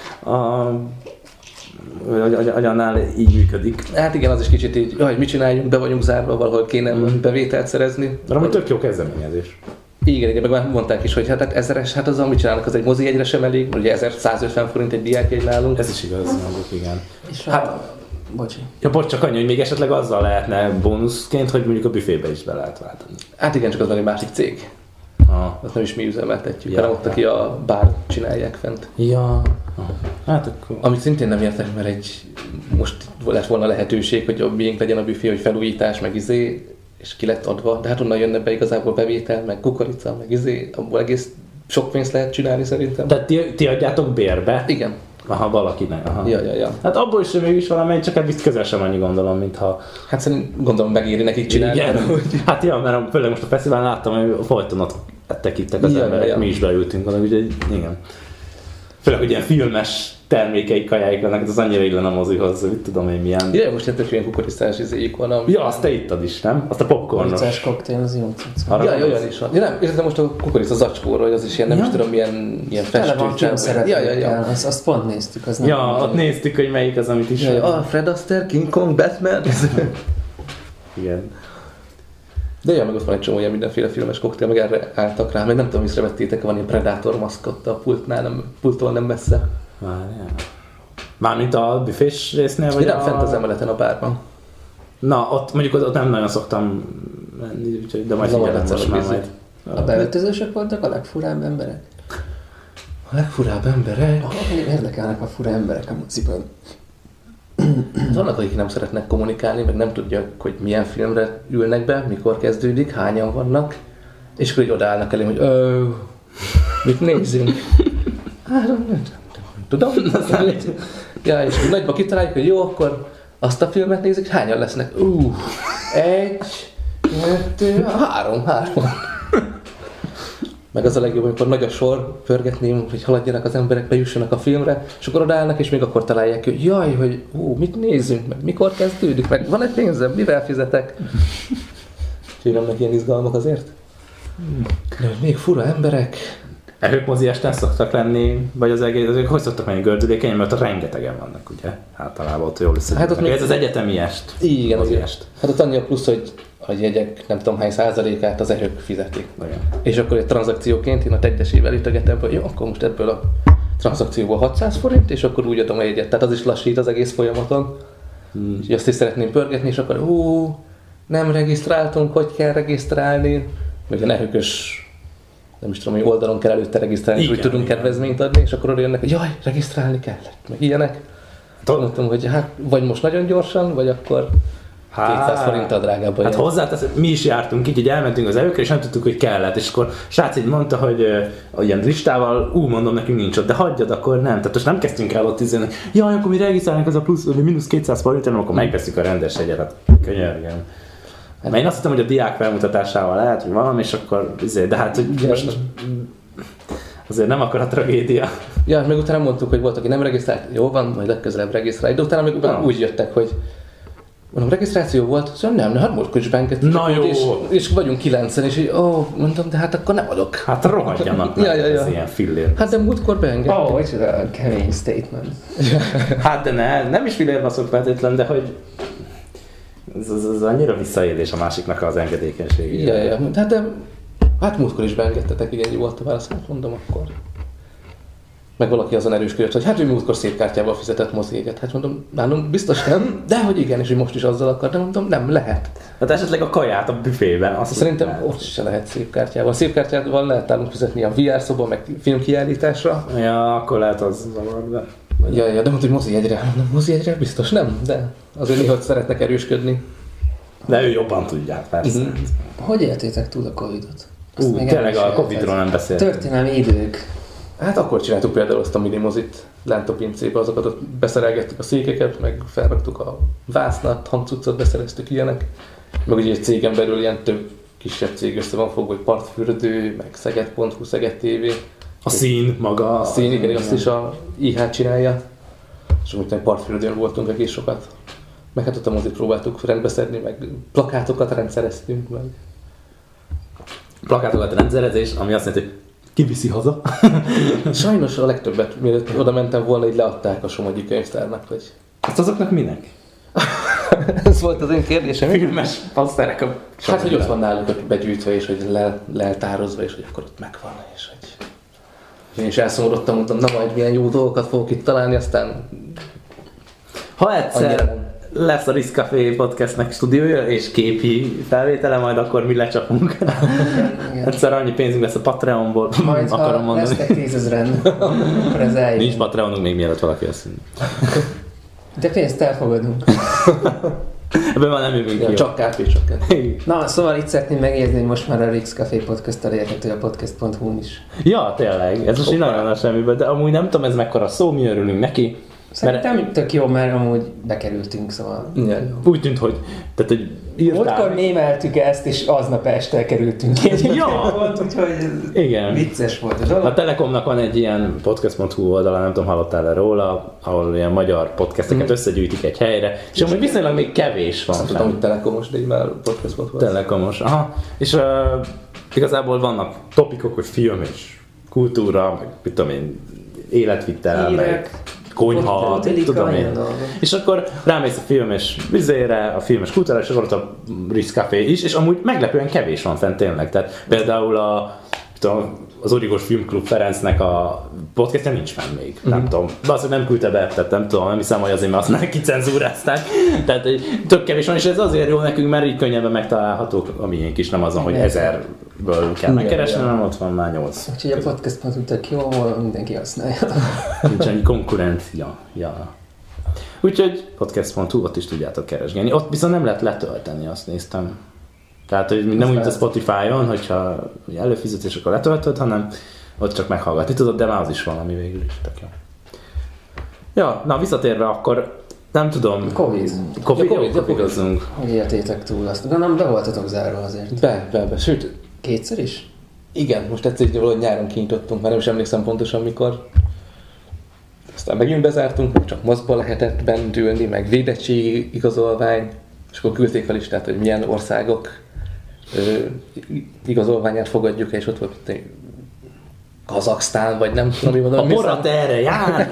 annál így működik. Hát igen, az is kicsit így, hogy mit csináljunk, be vagyunk zárva, valahol kéne bevételt szerezni. De amúgy tök jó kezdeményezés. Igen, meg már mondták is, hogy hát 1000-es, hát az, amit csinálnak, az egy mozi jegyre sem elég, ugye 1150 forint egy diákjegy nálunk. Ez is igaz, mondjuk, igen. És bocsi. Ja, bocs, csak annyi, hogy még esetleg azzal lehetne bónuszként, hogy mondjuk a büfébe is be lehet váltani. Hát igen, csak az van egy másik cég. Azt nem is mi üzemeltetjük, hanem ott, aki a bár csinálják fent. Ja. Hát akkor... Amit szintén nem értek, mert most lett volna lehetőség, hogy a miénk legyen a büfé, hogy felújítás, meg és ki lett adva, de hát onnan jönne be igazából bevétel, meg kukorica, meg abból egész sok pénzt lehet csinálni szerintem. Tehát ti adjátok bérbe? Igen. Aha, valakinek. Aha. Ja. Hát abból is mégis valamely, csak hát közel sem annyi gondolom, mintha... Hát szerintem gondolom megéri nekik csinálni. Hát ja, mert főleg most a fesztiválon láttam, hogy folyton ott ettek az emberek, mi is beültünk volna, úgyhogy igen. Főleg, hogy ilyen filmes termékeik, kajáik vannak, az annyira illen a mozihoz, mit tudom én milyen. Ja, most ettől ilyen kukoricás izéjük van. Ja, azt te ittad is, nem? Azt a popcornos. Kukoricás koktél, az jó cucc. Ja, olyan is van. Ja, nem, értem most a kukorica zacskóról, hogy az is ilyen, nem is tudom, ilyen festő. Ja. Azt pont néztük. Az nem ott néztük, hogy melyik az, amit is. Fred Astaire, King Kong, Batman. Igen. De ja, meg ott van egy csomó ilyen mindenféle filmes koktél, meg erre álltak rá, meg nem tudom, észrevettétek, van ilyen Predator maszkott a pulttól nem messze. Várjál. Mármint a büfés résznél, vagy nem, fent az emeleten a bárban. Na, ott mondjuk ott nem nagyon szoktam menni, de majd figyelem most már majd. A beöltözősök voltak a legfurább emberek? A legfurább emberek? Érdekelnek a fura emberek a moziban. Vannak, akik nem szeretnek kommunikálni, meg nem tudják, hogy milyen filmre ülnek be, mikor kezdődik, hányan vannak, és akkor így odaállnak elém, hogy mit nézzünk? Tudom? Ja, és nagyba kitaláljuk, hogy jó, akkor azt a filmet nézzük, hányan lesznek? 1, 2, 3. Meg az a legjobb, amikor nagy a sor, pörgetném, hogy haladjanak az emberek, bejussanak a filmre, és akkor odaállnak, és még akkor találják, hogy jaj, hogy mit nézzünk, meg mikor kezdődik, meg van egy pénzem, mivel fizetek? Úgyhogy vannak ilyen izgalmak azért. De még fura emberek. Erők mozi estén szoktak lenni, vagy az egész, hogy szoktak menni gördülékenyen, mert rengetegen vannak, ugye? Általában ott jól összegyűlnek. Hát ez az egyetemi est. Igen, az est. Hát ott annyi a plusz, hogy a jegyek nem tudom hány százalékát az erők fizetik. Igen. És akkor egy tranzakcióként én a tegyesével ütögetem, hogy jó, akkor most ebből a tranzakcióból 600 forint, és akkor úgy adom a jegyet. Tehát az is lassít az egész folyamaton. És azt is szeretném pörgetni, és akkor nem regisztráltunk, hogy kell regisztrálni. Vagy a nehőkös, nem is tudom, hogy oldalon kell előtte regisztrálni, és úgy tudunk kedvezményt adni, és akkor oda jönnek, hogy jaj, regisztrálni kellett, meg ilyenek. Mondtam, hogy hát vagy most nagyon gyorsan, vagy akkor 200 forinttal drágább. Hát hozzátesz, mi is jártunk így, hogy elmentünk az előkre, és nem tudtuk, hogy kellett, és akkor srác így mondta, hogy ilyen listával, mondom, nekünk nincs ott, de hagyjad, akkor nem. Tehát most nem kezdtünk el ott izélni, jaj, akkor mi regisztrálunk az a plusz, vagy mínusz 200 forint, hanem akkor megveszünk a rendes jegyet, hát könyörgem. Mert én azt hittem, hogy a diák felmutatásával lehet, hogy valami, és akkor de hát, hogy most azért nem akar a tragédia. Ja, meg utána mondtuk, hogy volt, aki nem regisztrált, jó van, majd legközelebb regisztrálj, de utána még úgy jöttek, hogy mondom, regisztráció volt, szóval nem, hát múltkor is benket. Na jó. És vagyunk 9-en, és így, mondtam, de hát akkor nem adok. Hát rohadjanak meg, ez ilyen fillér. Hát de múltkor beengedtek. Micsoda kemény statement. Hát de nem is fillérbaszok feltétlen, de hogy ez annyira visszaélés a másiknak az engedékenységére. Ja, hát múltkor is beengedtetek, igen, jó volt a válasz, hát mondom akkor. Meg valaki azon erősködött, hogy hát ő múltkor szép kártyával fizetett mozijegyet. Hát mondom, nálunk biztos nem, de hogy igen, és hogy most is azzal akar, de mondom, nem lehet. Hát esetleg a kaját a büfében. Azt Szerintem lehet. ott se lehet szép kártyával. Szép kártyával lehet nálunk fizetni a VR szoba, meg filmkiállításra. Ja, akkor lehet az zavar, de... Ja, de mondta, hogy mozijegyre. Mondom, mozijegyre biztos nem, de azért néha szeretnek erősködni. De ő jobban tudják, persze. Hogy éltétek túl a Covid-ot? Tényleg a Covid-ról nem beszéltünk. Történelmi idők. Hát akkor csináltuk például azt a minimozit lent a pincébe, azokat ott beszerelgettük a székeket, meg felraktuk a vásznat, hangcuccot beszereztük ilyenek. Meg ugye egy cégen belül ilyen több kisebb cég össze van fogva, hogy Partfürdő, meg Szeged.hu, Szeged TV. A szín maga. A szín, igen, azt is a IH csinálja. És úgy Partfürdőn voltunk egész sokat. Meg hát ott a mozit próbáltuk rendbeszedni, meg plakátokat rendszereztünk meg. Plakátokat rendszerezés, ami azt jelenti, hogy kiviszi haza. Sajnos a legtöbbet, mielőtt oda mentem volna, így leadták a Somogyi Könyvtárnak, hogy... Azt azoknak minek? Ez volt az én kérdésem. Filmes poszterek a... Hát, hogy ott van náluk ott begyűjtve, és hogy leltározva, és hogy akkor ott megvan, és hogy... Én is elszomorodtam, mondtam, na majd milyen jó dolgokat fogok itt találni, aztán... Ha egyszer lesz a Risk Café podcastnek stúdiója és képi felvétele, majd akkor mi lecsapunk. Egyszer annyi pénzünk lesz a Patreonból, majd akarom mondani. Majd ha lesznek 10 000-en, akkor ez eljön. Nincs Patreonunk még mielőtt valaki azt mondja. De pénzt elfogadunk. Ebből már nem jövünk ki. Csak kávé, csak kávé. Na, szóval itt szeretném megjegyezni, hogy most már a Risk Café podcast elérhető a podcast.hu-n is. Ja, tényleg, ez most így nagyon a semmiből, de amúgy nem tudom ez mekkora szó, mi örülünk neki. Szerintem tök jó, mert amúgy bekerültünk, szóval... Ja, úgy tűnt, hogy... Tehát, hogy múltkor mémeltük ezt, és aznap este kerültünk. Ja! volt, úgyhogy igen. vicces volt a dolog. A Telekomnak van egy ilyen podcast.hu oldala, nem tudom, hallottál-e róla, ahol ilyen magyar podcasteket összegyűjtik egy helyre, és amúgy viszonylag még kevés van. Azt tudom, hogy telekomos, de így már podcast volt. Telekomos, aha. És igazából vannak topikok, hogy film és kultúra, meg mit tudom én, életvitel, meg konyha, tudom én. És akkor rámész a filmes vizére, a filmes kultúrára, és akkor ott a Risk Café is, és amúgy meglepően kevés van fent tényleg. Tehát például az Origós Filmklub Ferencnek a podcastja nincs fenn még, nem tudom. De azt, hogy nem küldte be, tehát nem tudom, nem hiszem, hogy azért, mert azt nem kicenzúrázták. Tehát tök kevés van, és ez azért jó nekünk, mert így könnyebben megtalálhatók a miénk is, nem azon, hogy 1000-ből kell megkeresni, hanem ott van már 8. Úgyhogy a podcast.hu tök jó, mindenki használja. Nincsen konkurencia. Ja. Úgyhogy podcast.hu, ott is tudjátok keresgélni. Ott viszont nem lehet letölteni, azt néztem. Tehát, hogy nem úgy a Spotify-on, hogyha előfizetés, akkor letöltöd, hanem ott csak meghallgatni tudod, de már az is valami végül is. Tök jó. Ja, na visszatérve akkor, nem tudom. Covid-ozzunk. Hogy éltétek túl azt? Gondolom, be voltatok zárva azért. Be. Sőt, kétszer is? Igen, most egyszer így valahogy nyáron kinyitottunk, már nem is emlékszem pontosan mikor. Aztán megint bezártunk, meg csak maszkba lehetett bent ülni, meg védettségi igazolvány, és akkor küldték a listát, hogy milyen országok igazolványát fogadjuk, és ott volt Kazaksztán, vagy nem tudom, mi van. A Morat erre jár!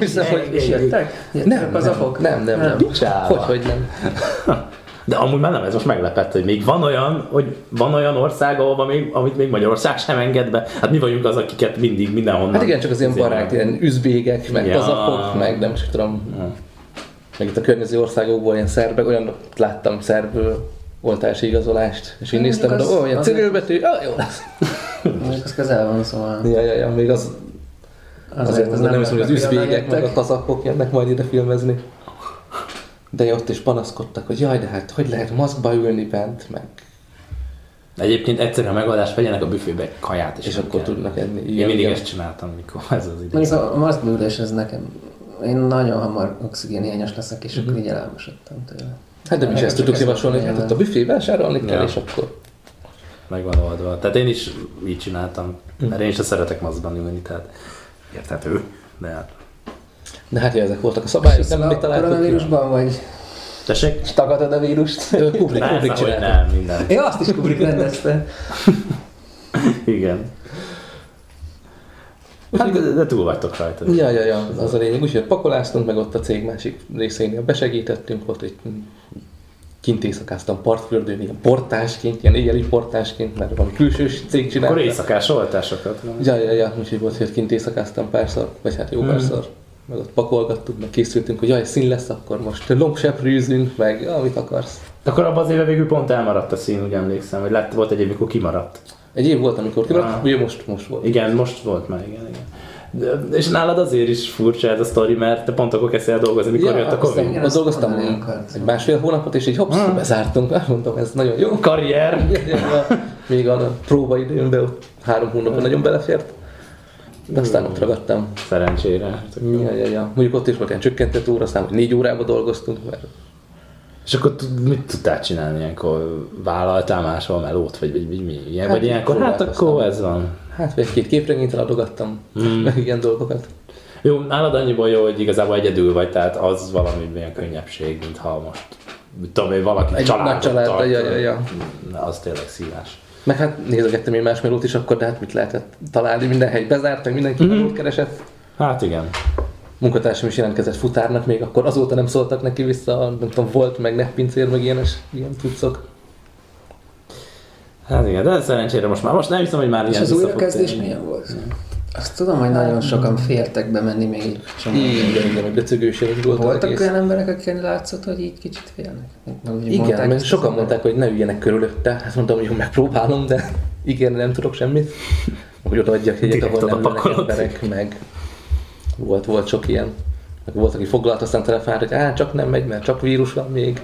Nem, kazakok? Nem. Hogy nem. De amúgy már nem, ez most meglepett, hogy még van olyan ország, amit még Magyarország sem enged be. Hát mi vagyunk az, akiket mindig mindenhonnan... Hát igen, csak az ilyen barát, ilyen üzbégek, meg kazakok, meg nem is tudom. Meg itt a környező országokból ilyen szerbek, olyan láttam szerb oltási igazolást, és én néztem, hogy ilyen cirilbetű, jó lesz. Még az közel van, szóval... Ja, még azért nem hiszem, hogy az üzbégek, meg a kazakok jönnek majd ide filmezni. De ott is panaszkodtak, hogy jaj, de hát hogy lehet maszkba ülni bent, meg... Egyébként egyszerűen a megoldás, vegyenek a büfébe kaját, és akkor tudnak enni. Én mindig ezt csináltam, mikor ez az idő. Mondjuk a maszkba ülés, ez nekem... Én nagyon hamar oxigénhiányos leszek, és akkor így elmosodtam tőle. Hát de mi is ezt tudtuk javasolni, hogy hát ott a büfé vásárolni kell, és akkor... Megvan oldva. Tehát én is így csináltam, mert én sem szeretek maszkban ülni, tehát érthető, de hát... De hát ezek voltak a szabályok, nem mit találtuk. Koronavírusban vagy? Tessék? Tagadod a vírust? Kubrick csinálta. Nem, minden. Ja, azt is Kubrick rendezte. Igen. Hát, de túl vagytok rajta. Ja, az a lényeg. Úgyhogy pakoláztunk, meg ott a cég másik részénél besegítettünk, ott egy kint éjszakáztam partfürdőn, ilyen portásként, ilyen éjjeli portásként, mert valami külsős cég csinálta. Akkor éjszakás oltásokat. Ja, úgyhogy volt, hogy kint éjszakáztam párszor, vagy hát jó párszor. Meg ott pakolgattuk, meg készültünk, hogy jaj, szín lesz, akkor most longseprűzünk, meg amit akarsz. Akkor abban az évben végül pont elmaradt a szín, úgy emlékszem, hogy volt egy év, amikor kimaradt. Egy év volt, amikor kimaradt, ugye most volt. Igen, most volt már, igen. És nálad azért is furcsa ez a sztori, mert te pont akkor kezdtél el dolgozni, mikor jött a Covid. Igen, dolgoztam egy másfél hónapot, és így hopsz, bezártunk. Mondtam, ez nagyon jó. Karrier. Még a próbaidőmben ott 3 hónapban nagyon belefért. De aztán ott ragadtam. Szerencsére. Ja. Mondjuk ott is volt ilyen csökkentett óra, hogy 4 órába dolgoztunk. Mert... És akkor mit tudtál csinálni ilyenkor? Vállaltál máshol melót, vagy mi? Ilyen, vagy ilyenkor? Hát akkor ez van. Hát egy-két képregényt eladogattam, meg ilyen dolgokat. Jó, nálad annyiból jó, hogy igazából egyedül vagy, tehát az valami ilyen könnyebbség, mintha most, tudom én, valaki családot tart. Ja. Az tényleg szívás. Meg hát nézegettem én más melót is akkor, de hát mit lehetett találni, minden hely bezárt, meg mindenki melót keresett. Hát igen. Munkatársam is jelentkezett futárnak még, akkor azóta nem szóltak neki vissza, nem tudom, volt meg netpincér, meg ilyen cuccok. Hát igen, de szerencsére most nem hiszem, hogy már ilyen és az újrakezdés milyen volt? Azt tudom, hogy nagyon sokan fértek bemenni még így csomó. Igen, meg decögőség volt. Voltak olyan emberek, akiknek látszott, hogy így kicsit félnek? Igen, mert sokan mondták, hogy ne üljenek körülötte. Hát mondtam, hogy megpróbálom, de ígérni nem tudok semmit. Hogy odaadjak jegyet, ahol nem ülnek emberek, meg volt sok ilyen. Meg volt, aki foglalt aztán telefonát, hogy csak nem megy, mert csak vírus van még.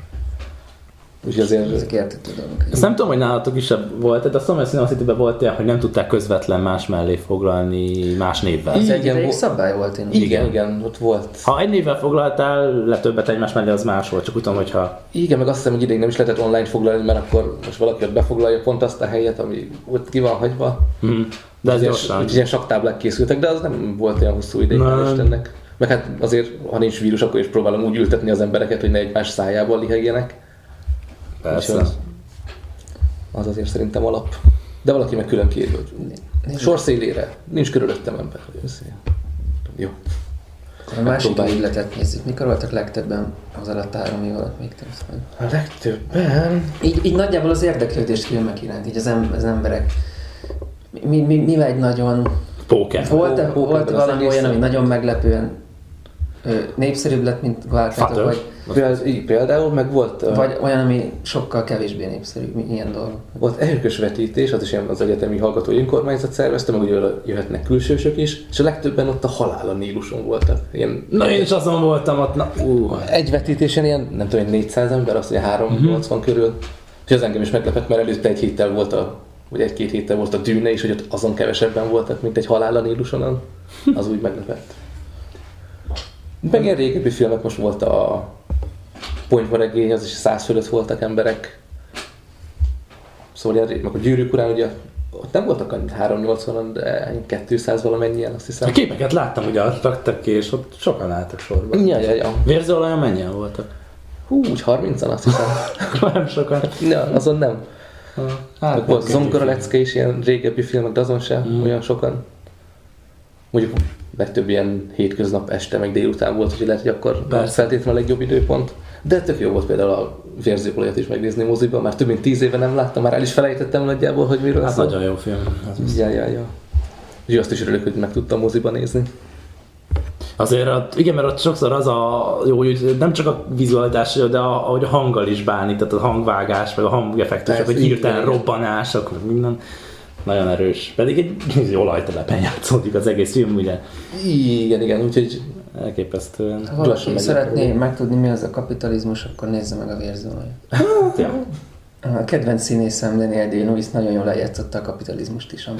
Úgyhogy azért... Ezek értető dolgok. Azt nem tudom, hogy nálatok is volt, de a Summer Cinema City-ben volt olyan, hogy nem tudták közvetlen más mellé foglalni más névvel. Ez egy ideig szabály volt. Igen, ott volt. Ha egy névvel foglaltál, le többet egymás mellé, az más volt, csak úgy tudom, hogyha... Igen, meg azt hiszem, hogy ideig nem is lehetett online foglalni, mert akkor most valaki ott befoglalja pont azt a helyet, ami ott ki van hagyva. De ez gyorsan. Úgyhogy ilyen saktáblák készültek, de az nem volt olyan hosszú ideig, hál' Istennek. Meg hát azért, ha nincs vírus, akkor is próbálom úgy ültetni az embereket, hogy ne egymás szájából lihegjenek. Persze. Az azért szerintem alap. De valaki meg külön kéri, hogy sorszáélére, nincs körülöttem ember. Jó. A másik ügyletet nézzük. Mikor voltak legtöbben az alatt 3 év alatt még több? A legtöbben? Így nagyjából az érdeklődés filmek iránt, így az emberek. Mi egy nagyon... Póker. Volt valami olyan, ami nagyon meglepően népszerűbb lett, mint vártátok, vagy... Például meg volt... Vagy olyan, ami sokkal kevésbé népszerű, ilyen dolog. Volt erőkös vetítés, az is ilyen az egyetemi hallgatói önkormányzat szervezte, meg ugye jöhetnek külsősök is, és a legtöbben ott a Halál a Níluson voltak. Na én is azon voltam ott, Egy vetítésen ilyen, nem tudom, 400 ember, azt mondja 380 körül. És ez engem is meglepett, mert előtte egy héttel volt vagy 1-2 héttel volt a Dűne is, hogy ott azon kevesebben voltak, mint egy Halál a Nílusonon. Az úgy meglepett. Meg ilyen régebbi filmek, most volt a Ponyvaregény, az is 100 fölött voltak emberek. Szóval ilyen, meg a Gyűrűk urán, ugye ott nem voltak annyit 380-an, de 200 valamennyien, azt hiszem. A képeket láttam, ugye raktak ki, és ott sokan álltak sorban. Ja. Vérzőolajon mennyien voltak? Úgy 30-an, azt hiszem. Nem sokan. Ja, azon nem. Hát, volt Zongora lecke is, ilyen régebbi filmek, de azon sem olyan sokan. Mondjuk legtöbb ilyen hétköznap este, meg délután volt, hogy lehet, hogy akkor feltétlenül a legjobb időpont. De tök jó volt például a Vérzőolajat is megnézni moziban, már több mint 10 éve nem láttam, már el is felejtettem nagyjából, hogy miről hát szól. nagyon jó film. Ja. Úgyhogy azt is örülök, hogy meg tudtam moziban nézni. Azért, igen, mert ott sokszor az a jó, hogy nem csak a vizualitás, de ahogy a hanggal is bánik, tehát a hangvágás, meg a hangeffektusok, hogy hirtelen robbanások, meg minden. Nagyon erős. Pedig egy olajtelepen játszódik az egész film, ugye? Igen, úgyhogy elképesztően. Ha valaki szeretné megtudni, mi az a kapitalizmus, akkor nézze meg a Vérzőolajat. Ja. A kedvenc színészem Daniel Day-Lewis nagyon jól eljátszotta a kapitalizmust is.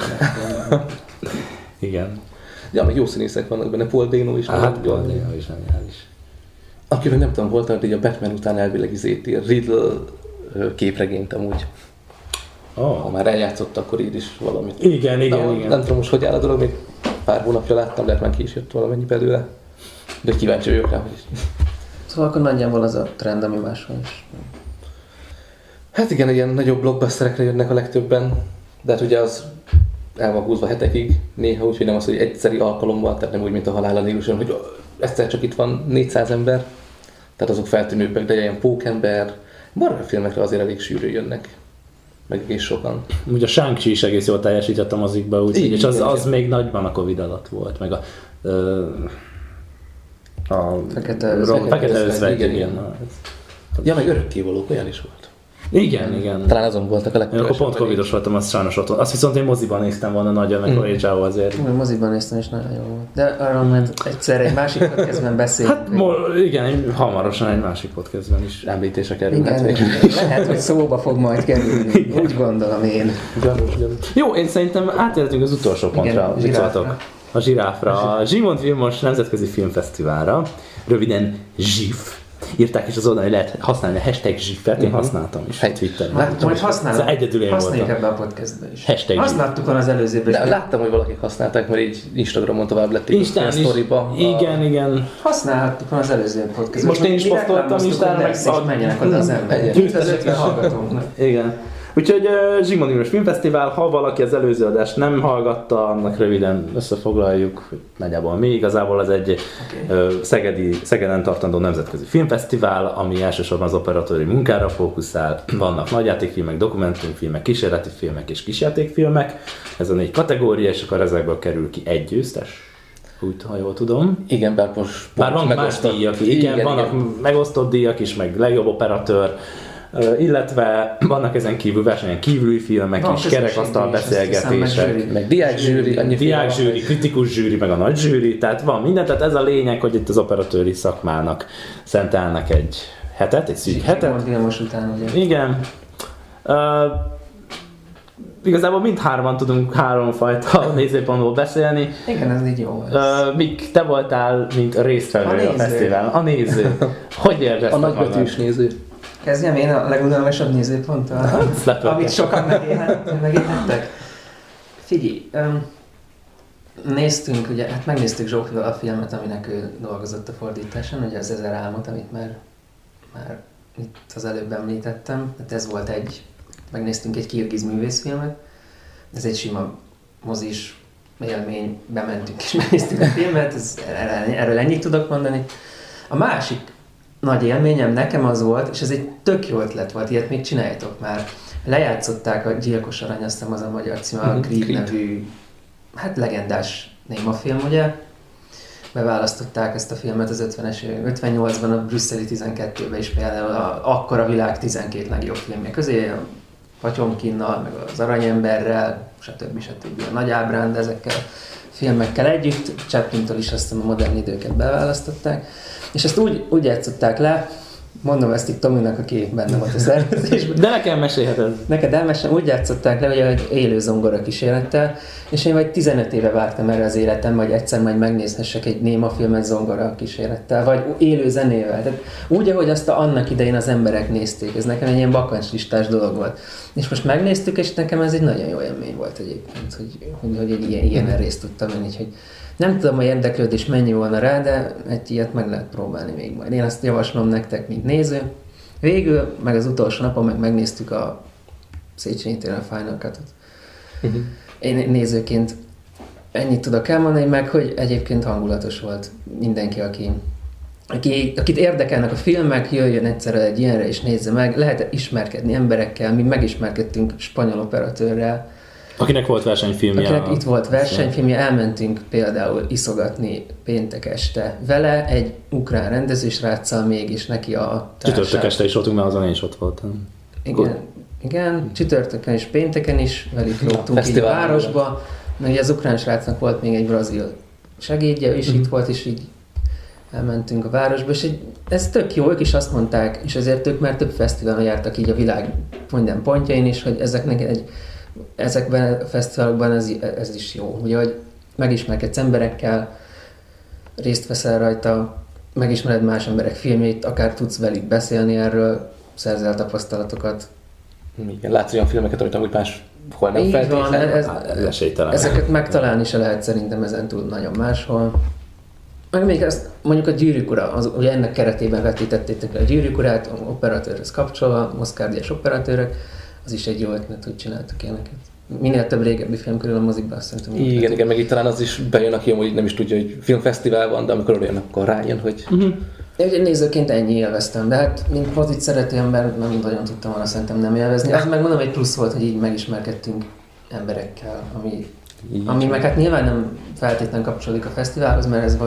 Igen. Ja, meg jó színészek vannak benne, Paul Dano is. Hát Paul Dano is zseniális. Aki meg nem tudom, volt, hogy a Batman után elvileg Riddle képregényt amúgy. Ha már eljátszott, akkor ír is valamit. Igen. Nem tudom most, hogy áll a dolog, még pár hónapja láttam, lehet már ki is jött valamennyi belőle. De kíváncsi vagyok rá, hogy... Szóval akkor nagyjából az a trend, ami máshol is. Hát igen, ilyen nagyobb blockbusterekre jönnek a legtöbben, de hát ugye az el van húzva hetekig néha, úgyhogy nem az, hogy egyszeri alkalommal, tehát nem úgy, mint a Halál a Níluson, hogy egyszer csak itt van 400 ember, tehát azok feltűnőbbek, de ilyen Pókember, Marvel filmekre azért elég sűrű jönnek. Meg egész sokan. Ugye a Shang-Chi is egész jól teljesített a mozikba, úgy, és az még nagyban a Covid alatt volt, meg a Fekete özvegy, igen. Ja, meg Örökkévalók, olyan is volt. Igen. Talán azon voltak a legkövesebb. Akkor pont covidos voltam, az sajnos ott volt. Azt viszont én moziban néztem volna nagyon, meg Rage azért. Moziban néztem, és nagyon jó volt. De arról majd egyszer egy másik podcastben beszélünk. Hát igen, hamarosan egy másik podcastben is említése kerül. Igen, lehet, hogy szóba fog majd kerülni. Úgy gondolom én. Gyanús. Jó, én szerintem átértünk az utolsó pontra. A Zsiráfra. A Zsimond Vilmos Nemzetközi Filmfesztiválra, röviden ZSIF. Írták is az oldalon, hogy lehet használni a hashtag ZSIF-et, én használtam is Twitteren. Majd használom. Egyedül én használjuk voltam. ebbe a podcastben is. Hashtag használtuk van az előzőben. De láttam, hogy valakik használták, mert így Instagramon tovább lették a sztoriba. Igen. Használtuk van az előző podcastben. Most én is posztoltam Instagramon, meg menjenek oda az emberek. Itt az 50 hallgatónknak. Igen. Úgyhogy Zsigmond Vilmos Filmfesztivál, ha valaki az előző adást nem hallgatta, annak röviden összefoglaljuk, hogy nagyjából mi. Igazából az egy Szegeden tartandó nemzetközi filmfesztivál, ami elsősorban az operatőri munkára fókuszál. Vannak nagyjátékfilmek, dokumentumfilmek, kísérleti filmek és kisjátékfilmek. Ez a 4 kategória, és akkor ezekből kerül ki egy győztes. Úgy, ha jól tudom. Igen, bár vannak más díjak, igen, vannak megosztott díjak is, meg legjobb operatőr, illetve vannak ezen kívül versenyen kívüli filmek is, kerekasztal beszélgetések, meg diákzsűri, kritikus zsűri, meg a nagy zsűri, tehát van minden, tehát ez a lényeg, hogy itt az operatőri szakmának szentelnek egy hetet, egy szűk hetet. Után, ugye? Igen. Igazából mindhárman tudunk 3 fajta nézőpontból beszélni. Igen, ez így jó. Mik te voltál, mint résztvevő a fesztiválon? A néző. Hogy érezted magad? A nagybetűs néző. Kezdjem én a legunalmasabb nézőponttal, amit sokan megélhettek. Figyelj, néztünk, ugye, hát megnéztük Zsófival a filmet, aminek ő dolgozott a fordításon, ugye az 1000 álmot, amit már itt az előbb említettem. Hát ez volt megnéztünk egy kirgiz művészfilmet, ez egy sima mozis élmény, bementünk és megnéztük a filmet, erről ennyit tudok mondani. A másik nagy élményem nekem az volt, és ez egy tök jó ötlet volt, ilyet még csináljátok már. Lejátszották a Gyilkos Arany, azt hiszem az a magyar cím, a Creed nevű, hát legendás némafilm, ugye? Beválasztották ezt a filmet az 58-ban a brüsszeli 12-ben is például akkor a világ 12 legjobb filmje közé, a Patyomkinnal, meg az Aranyemberrel, stb. A Nagy Ábránd, ezekkel a filmekkel együtt, Chaplintól is azt a modern időket beválasztották, és ezt úgy játszották le, mondom ezt itt Tominak, aki benne volt a szervezésben. De nekem mesélheted. Neked elmesélem, úgy játszották le, hogy élő zongora kísérettel, és én vagy 15 éve vártam erre az életem, vagy egyszer majd megnézhessek egy néma filmet zongora kísérettel, vagy élő zenével. Tehát úgy, ahogy azt annak idején az emberek nézték, ez nekem egy ilyen bakancslistás dolog volt. És most megnéztük, és nekem ez egy nagyon jó élmény volt egyébként, hogy egy ilyen részt tudtam venni, hogy nem tudom, hogy érdeklődés mennyi volna rá, de egy ilyet meg lehet próbálni még majd. Én azt javaslom nektek, mint néző. Végül, meg az utolsó napon megnéztük a Széchenyi téren a Final Cut-ot. Én nézőként ennyit tudok elmondani, meg hogy egyébként hangulatos volt mindenki, akit érdekelnek a filmek, jöjjön egyszerre egy ilyenre és nézze meg. Lehet ismerkedni emberekkel, mi megismerkedtünk spanyol operatőrrel, akinek volt versenyfilmje. Akinek itt volt versenyfilmje, elmentünk például iszogatni péntek este vele, egy ukrán rendezősráccal még, és neki a társát. Csütörtök este is voltunk, mert azon én is ott voltam. Igen, csütörtökön és pénteken is velük lógtunk így a városba, meg ugye az ukrán srácnak volt még egy brazil segédje, és itt volt, és így elmentünk a városba, és ez tök jó, ők is azt mondták, és ezért ők már több fesztiválon jártak így a világ minden pontjain is, hogy ezekben a fesztiválokban ez is jó, ugye, hogy megismerkedsz emberekkel, részt veszel rajta, megismered más emberek filmjét, akár tudsz velük beszélni erről, szerzel tapasztalatokat. Igen, látsz olyan filmeket, amit amúgy máshol nem feltétlenül. Ezeket megtalálni se lehet szerintem ezen túl nagyon máshol. Meg még ezt mondjuk a Gyűrűk ura, ugye ennek keretében vetítettétek le a Gyűrűk urát, operatőrhöz kapcsolva, Oscar-díjas operatőrök, az is egy jó ötlet, hogy csináltak ilyeneket. Minél több régebbi film körül a mozikba, azt szerintem. Igen, meg itt talán az is bejön, aki amúgy nem is tudja, hogy filmfesztivál van, de amikor olyan, akkor rájön, hogy Én nézőként ennyi élveztem, de hát mint mozik szerető ember nem nagyon tudtam volna szerintem nem élvezni. Az meg mondom, egy plusz volt, hogy így megismerkedtünk emberekkel, ami meg hát nyilván nem feltétlenül kapcsolódik a fesztiválhoz, mert ez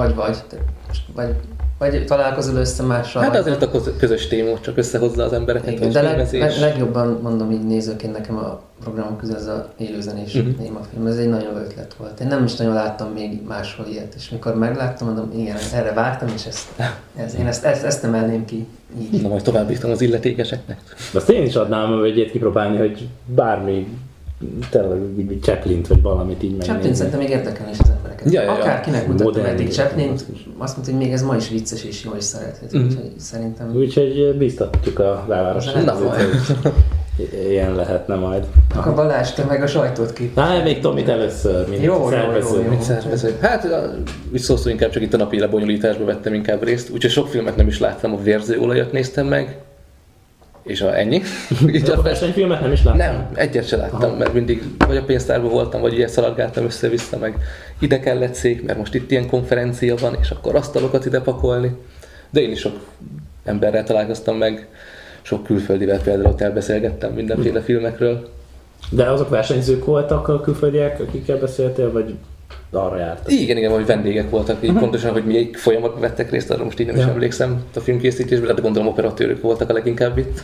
vagy találkozol össze mással. Hát azért a közös téma, csak összehozza az embereket. Igen, de legjobban mondom így nézőként nekem a programok közül ez a élőzenés némafilm, ez egy nagyon ötlet volt. Én nem is nagyon láttam még máshol ilyet, és mikor megláttam, mondom, igen, erre vártam, és én ezt emelném ki így. Na majd továbbítom az illetékeseknek. De azt én is adnám egy ilyet kipróbálni, hogy bármi tényleg Chaplint vagy valamit így megnézni. Chaplin szerintem még érdekelni is az embereket. Ja. Akárkinek mutattam eddig Chaplin, azt mondta, hogy még ez ma is vicces és jó és szerethető. Úgyhogy szerintem... Úgyhogy bíztatjuk a belvárosát. Na majd. Ilyen lehetne majd. Akkor Balázs, te meg a sajtót ki. Még Tomit először, mint szervező. Hát, úgy szó inkább csak itt a napi lebonyolításba vettem inkább részt, úgyhogy sok filmet nem is láttam, a Vérzőolajat néztem meg. És ennyi. De a versenyfilmet nem is láttam? Nem, egyet se láttam, mert mindig vagy a pénztárban voltam, vagy ilyen szaladgáltam össze-vissza, meg ide kellett szék, mert most itt ilyen konferencia van, és akkor asztalokat ide pakolni. De én is sok emberrel találkoztam meg, sok külföldivel például ott elbeszélgettem mindenféle filmekről. De azok versenyzők voltak a külföldiek, akikkel beszéltél, vagy arra jártak? Igen, vagy vendégek voltak, így pontosan, hogy milyen folyamatban vettek részt, arra most így nem is emlékszem a filmkészítésben, de gondolom operatőrök voltak a leginkább itt.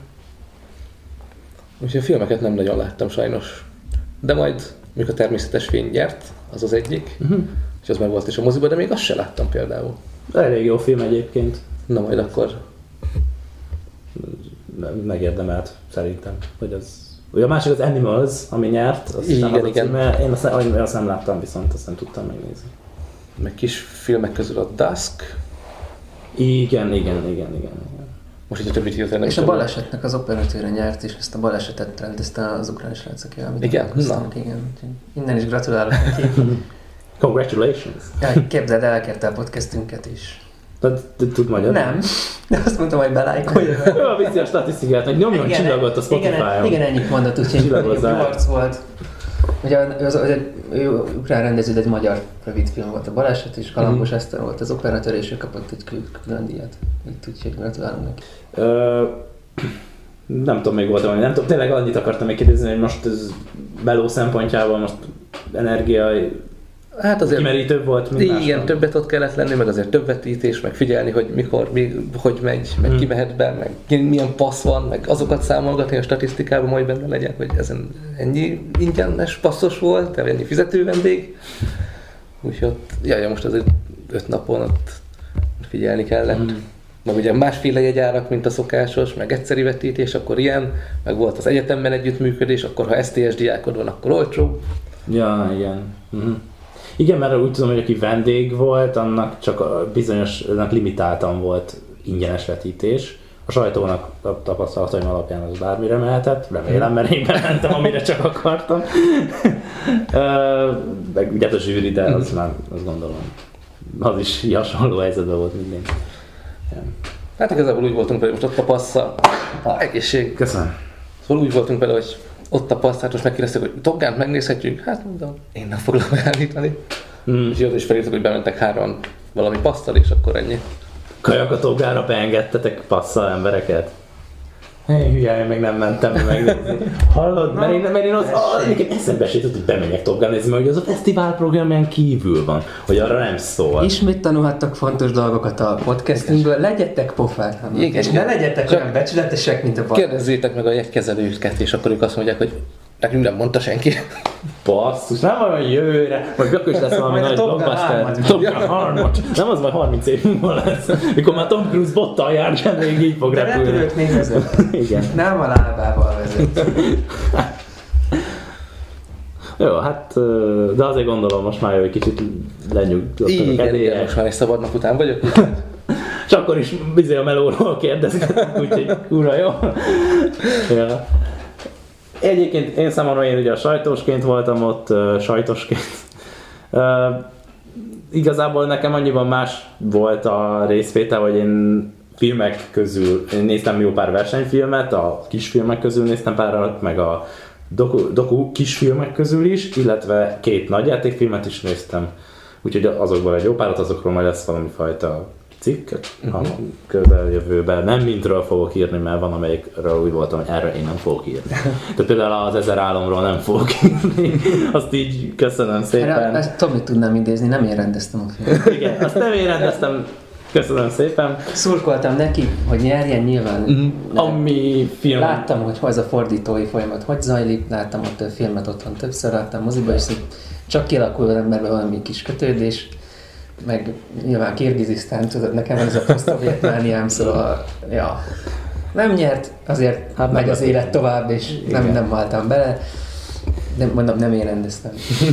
Úgyhogy a filmeket nem nagyon láttam sajnos. De majd, mikor a Természetes fény nyert, az az egyik, és az meg volt is a moziban, de még azt se láttam például. Elég jó film egyébként. Na majd akkor... Megérdemelt szerintem, hogy az... Ugye a másik az Animals, ami nyert, azt igen. Én azt nem láttam, viszont azt nem tudtam megnézni. Meg kis filmek közül a Dusk. Igen. Most így a többit hirtelen. És a balesetnek az operatőre nyert, és ezt a balesetet rendezte az ukrán srácok. Igen? Igen. Innen is gratulálok neki. Congratulations! Ja, képzeld, elkérte a podcastünket is. Tud magyar? Nem, de azt mondtam, hogy belájkolja. Jó, viszi a statisztikát, hogy nyomjon csillagot a Spotify-on. Igen, ennyit mondott, úgyhogy jó arc volt. Ugye az ukrán rendező, egy magyar rövidfilm volt a baleset, és Kalambos Eszter volt az operatőr, és ő kapott egy külön díjat. Itt úgyhogy gratulálunk neki. Nem tudom, még voltam, nem tudom, tényleg annyit akartam még kérdezni, hogy most ez meló szempontjából most energia hát azért kimerítőbb volt, mint igen, máskor. többet ott kellett lenni, meg azért több vetítés, meg figyelni, hogy mikor, hogy megy, meg ki mehet be, meg milyen passz van, meg azokat számolgatni a statisztikában, majd benne legyen, hogy ezen ennyi ingyenes passzos volt, vagy ennyi fizető vendég. Úgyhogy ott, most azért 5 napon ott figyelni kellett. Meg ugye másféle jegyárak, mint a szokásos, meg egyszeri vetítés, akkor ilyen, meg volt az egyetemben együttműködés, akkor ha STS diákod van, akkor olcsó. Ja, igen. Igen, mert úgy tudom, hogy aki vendég volt, annak csak bizonyosnak limitáltan volt ingyenes vetítés. A sajtónak a tapasztalataim alapján az bármire mehetett, remélem, mert én bementem, amire csak akartam. Meg ugye a zsűri, de az már, azt gondolom, az is hasonló helyzetben volt minden. Hát igazából úgy voltunk vele, most ott a passza. Egészség. Köszönöm. Szóval úgy voltunk vele, hogy ott a passz, hát most megkérdezték, hogy Top Gun-t megnézhetjük. Hát mondom, én nem foglak ajánlítani. És ott is felírtuk, hogy bementek 3 valami passzal, és akkor ennyi. Kajak a Top Gun-ra beengedtetek passzal embereket? Hé, hülye, én még nem mentem megnézni. Hallod? Mert én az nekem eszembe se jutott, hogy bemegyek Top Gun nézni, mert hogy az a fesztivál programján kívül van, hogy arra nem szól. Ismét tanulhattak fontos dolgokat a podcastünkből, legyetek pofák, és ne legyetek olyan becsületesek, mint a bal. Kérdezzétek meg a jegykezelőket, és akkor ők azt mondják, hogy nekünk nem mondta senki. Basszus, nem olyan jövőre, vagy akkor is lesz valami nagy blockbuster. Top Gun 3. Nem az majd 30 év múlva lesz, mikor már Tom Cruise bottal jár, sem még így fog repülni. De repülőt még vezet. Igen. Nem a lábával vezet. Jó, hát, de azért gondolom most már jó, hogy kicsit lenyugtottak a kedélyek. Igen, most már egy szabad nap után vagyok. És akkor is bizony a melóról kérdezgetünk, úgyhogy kurva jó. Ja. Egyébként én számomra én ugye a sajtósként voltam ott, sajtosként. Igazából nekem annyiban más volt a részvétel, hogy én filmek közül, én néztem jó pár versenyfilmet, a kisfilmek közül néztem párat, meg a doku kisfilmek közül is, illetve 2 nagyjátékfilmet is néztem. Úgyhogy azokból egy jó párat, azokról majd lesz valami fajta cikk a közeljövőben. Nem mindről fogok írni, mert van amelyikről úgy voltam, hogy erről én nem fogok írni. Tehát például az 1000 álomról nem fogok írni. Azt így köszönöm szépen. Ezt Tomi tudnám idézni, nem én rendeztem a filmet. Igen, azt nem én rendeztem. Köszönöm szépen. Szurkoltam neki, hogy nyerjen nyilván. Ami film... Láttam, hogy ez a fordítói folyamat hogy zajlik, láttam ott a filmet otthon többször, láttam moziba, és csak kialakul az emberben valami kis kötődés, meg nyilván Kirgizisztán, tudod, nekem ez a posztszovjetmániám, szóval ja, nem nyert, azért hát megy az élet tovább, és nem váltam bele, de mondom, nem én rendeztem.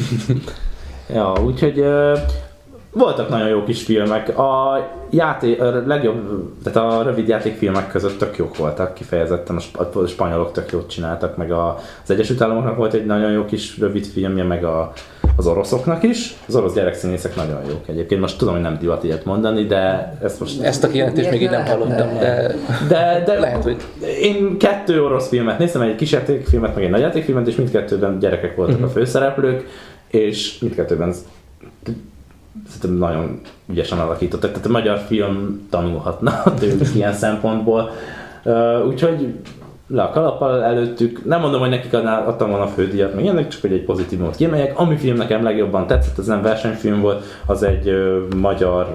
Ja, úgyhogy voltak nagyon jó kis filmek. A legjobb, tehát a rövid játékfilmek között tök jók voltak, kifejezetten a spanyolok tök jót csináltak, meg az Egyesült Államoknak volt egy nagyon jó kis rövid filmje, meg az oroszoknak is. Az orosz gyerekszínészek nagyon jók egyébként. Most tudom, hogy nem divat ilyet mondani, de ezt a kijelentést még én nem hallottam, de lehet, hogy... Én 2 orosz filmet néztem, egy kis játékfilmet, meg egy nagy játékfilmet, és mindkettőben gyerekek voltak a főszereplők, és mindkettőben szerintem nagyon ügyesen alakítottak, tehát a magyar film tanulhatna tőlük ilyen szempontból. Úgyhogy le a kalappal előttük. Nem mondom, hogy nekik adtam volna a fődíjat, meg ilyenek, csak hogy egy pozitívumot kiemeljek. Ami film nekem legjobban tetszett, az nem versenyfilm volt, az egy magyar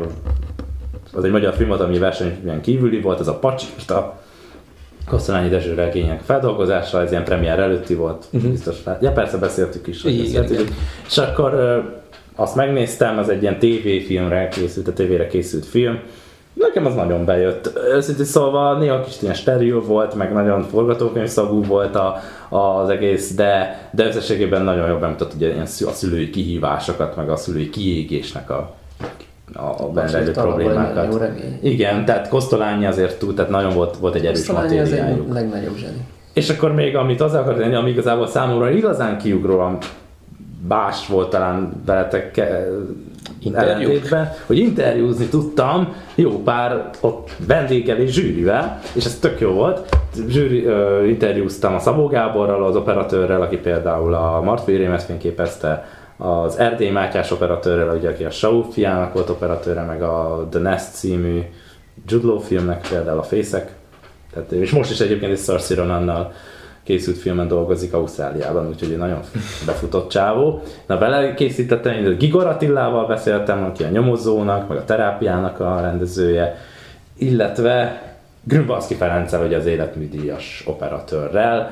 film volt, ami versenyfilmen kívüli volt, az a Pacsista. Kosztolányi Dezső regények feldolgozása, ez ilyen premier előtti volt, biztos. Ja, persze beszéltük is. És akkor azt megnéztem, az egy ilyen tévéfilmre készült, a tévére készült film. Nekem az nagyon bejött. Őszintén szólva néha kicsit ilyen steril volt, meg nagyon forgatókönyvszagú volt az egész, de összességében nagyon jól bemutatott ugye ilyen a szülői kihívásokat, meg a szülői kiégésnek a benne rejlő problémákat. Igen, tehát Kosztolányi azért túl, tehát nagyon volt egy erős matériájuk. Kosztolányi az egy legnagyobb zseni. És akkor még amit azzal akartam tenni, ami igazából számomra igazán kiugróan bás volt talán veletek ellentétben, hogy interjúzni tudtam jó pár ott vendéggel és zsűrivel, és ez tök jó volt. Interjúztam a Szabó Gáborral, az operatőrrel, aki például a Martfél Rémet fényképezte, az Erdély Mátyás operatőrrel, ugye, aki a Saul fiának volt operatőre, meg a The Nest című Jude Law filmnek például a Fészek. Tehát, és most is egyébként egy Saoirse Ronannal készült filmen dolgozik Ausztráliában, úgyhogy nagyon befutott csávó. Na, vele készítettem, Gigor Attilával beszéltem, aki a Nyomozónak, meg a Terápiának a rendezője, illetve Grünwaldzki Ferenccel, ugye az életműdíjas operatőrrel,